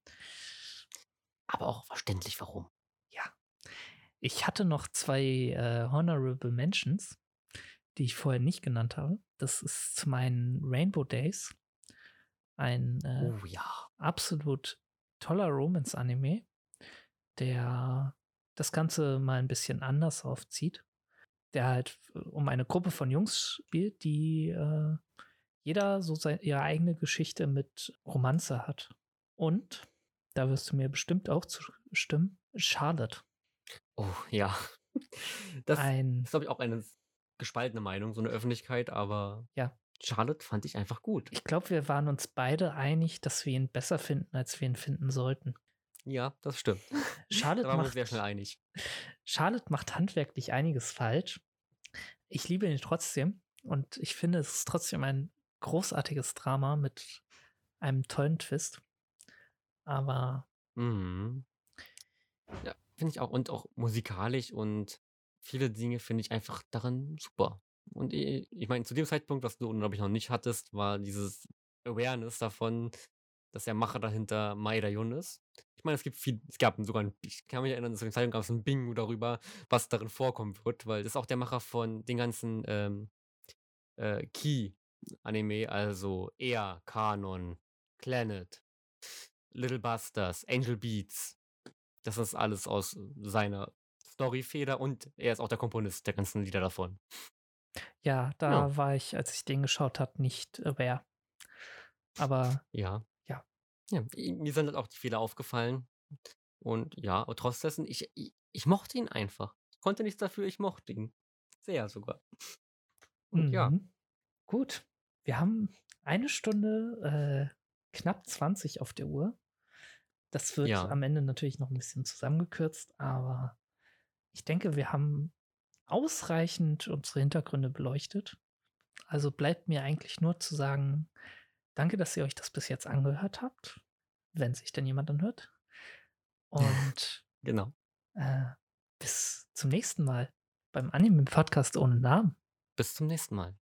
Aber auch verständlich, warum. Ja. Ich hatte noch zwei, äh, Honorable Mentions, die ich vorher nicht genannt habe. Das ist zum einen Rainbow Days, ein, äh, Oh ja. absolut toller Romance-Anime, der das Ganze mal 'n bisschen anders aufzieht, der halt um eine Gruppe von Jungs spielt, die, äh, jeder so sei ihre eigene Geschichte mit Romanze hat. Und, da wirst du mir bestimmt auch zustimmen, Charlotte. Oh, ja. Das Ein ist, glaube ich, auch eine s gespaltene Meinung, so 'ne Öffentlichkeit, aber Ja. Charlotte fand ich einfach gut. Ich glaube, wir waren uns beide einig, dass wir ihn besser finden, als wir ihn finden sollten. Ja, das stimmt. Da Charlotte waren wir uns sehr schnell macht einig. Charlotte macht handwerklich einiges falsch. Ich liebe ihn trotzdem und ich finde, es ist trotzdem ein großartiges Drama mit einem tollen Twist. Aber Mhm. Ja, finde ich auch. Und auch musikalisch und viele Dinge finde ich einfach daran super. Und i ich meine, zu dem Zeitpunkt, was du, glaube ich, noch nicht hattest, war dieses Awareness davon, dass der Macher dahinter Maeda Yun ist. Ich meine, es gibt viel es gab sogar 'n ich kann mich erinnern, zu dem Zeitpunkt gab's 'n Bingo darüber, was darin vorkommen wird, weil das ist auch der Macher von den ganzen, ähm, äh, Key-Anime, also Air, Kanon, Clannad, Little Busters, Angel Beats. Das ist alles aus seiner Storyfeder und er ist auch der Komponist der ganzen Lieder davon. ja, Ja, da war ich, als ich den geschaut habe, nicht aware. Aber ja. ja. Ja, i mir sind halt auch die Fehler aufgefallen und ja, aber trotz dessen, ich i ich mochte ihn einfach. Ich konnte nichts dafür, ich mochte ihn. Sehr sogar. Und ja, Mhm. Gut. Wir haben eine Stunde, äh, knapp zwanzig auf der Uhr. Das wird ja, am Ende natürlich noch ein bisschen zusammengekürzt, aber ich denke, wir haben ausreichend unsere Hintergründe beleuchtet. Also bleibt mir eigentlich nur zu sagen, danke, dass ihr euch das bis jetzt angehört habt, wenn sich denn jemand anhört. Und genau. äh, bis zum nächsten Mal beim Anime-Podcast ohne Namen. Bis zum nächsten Mal.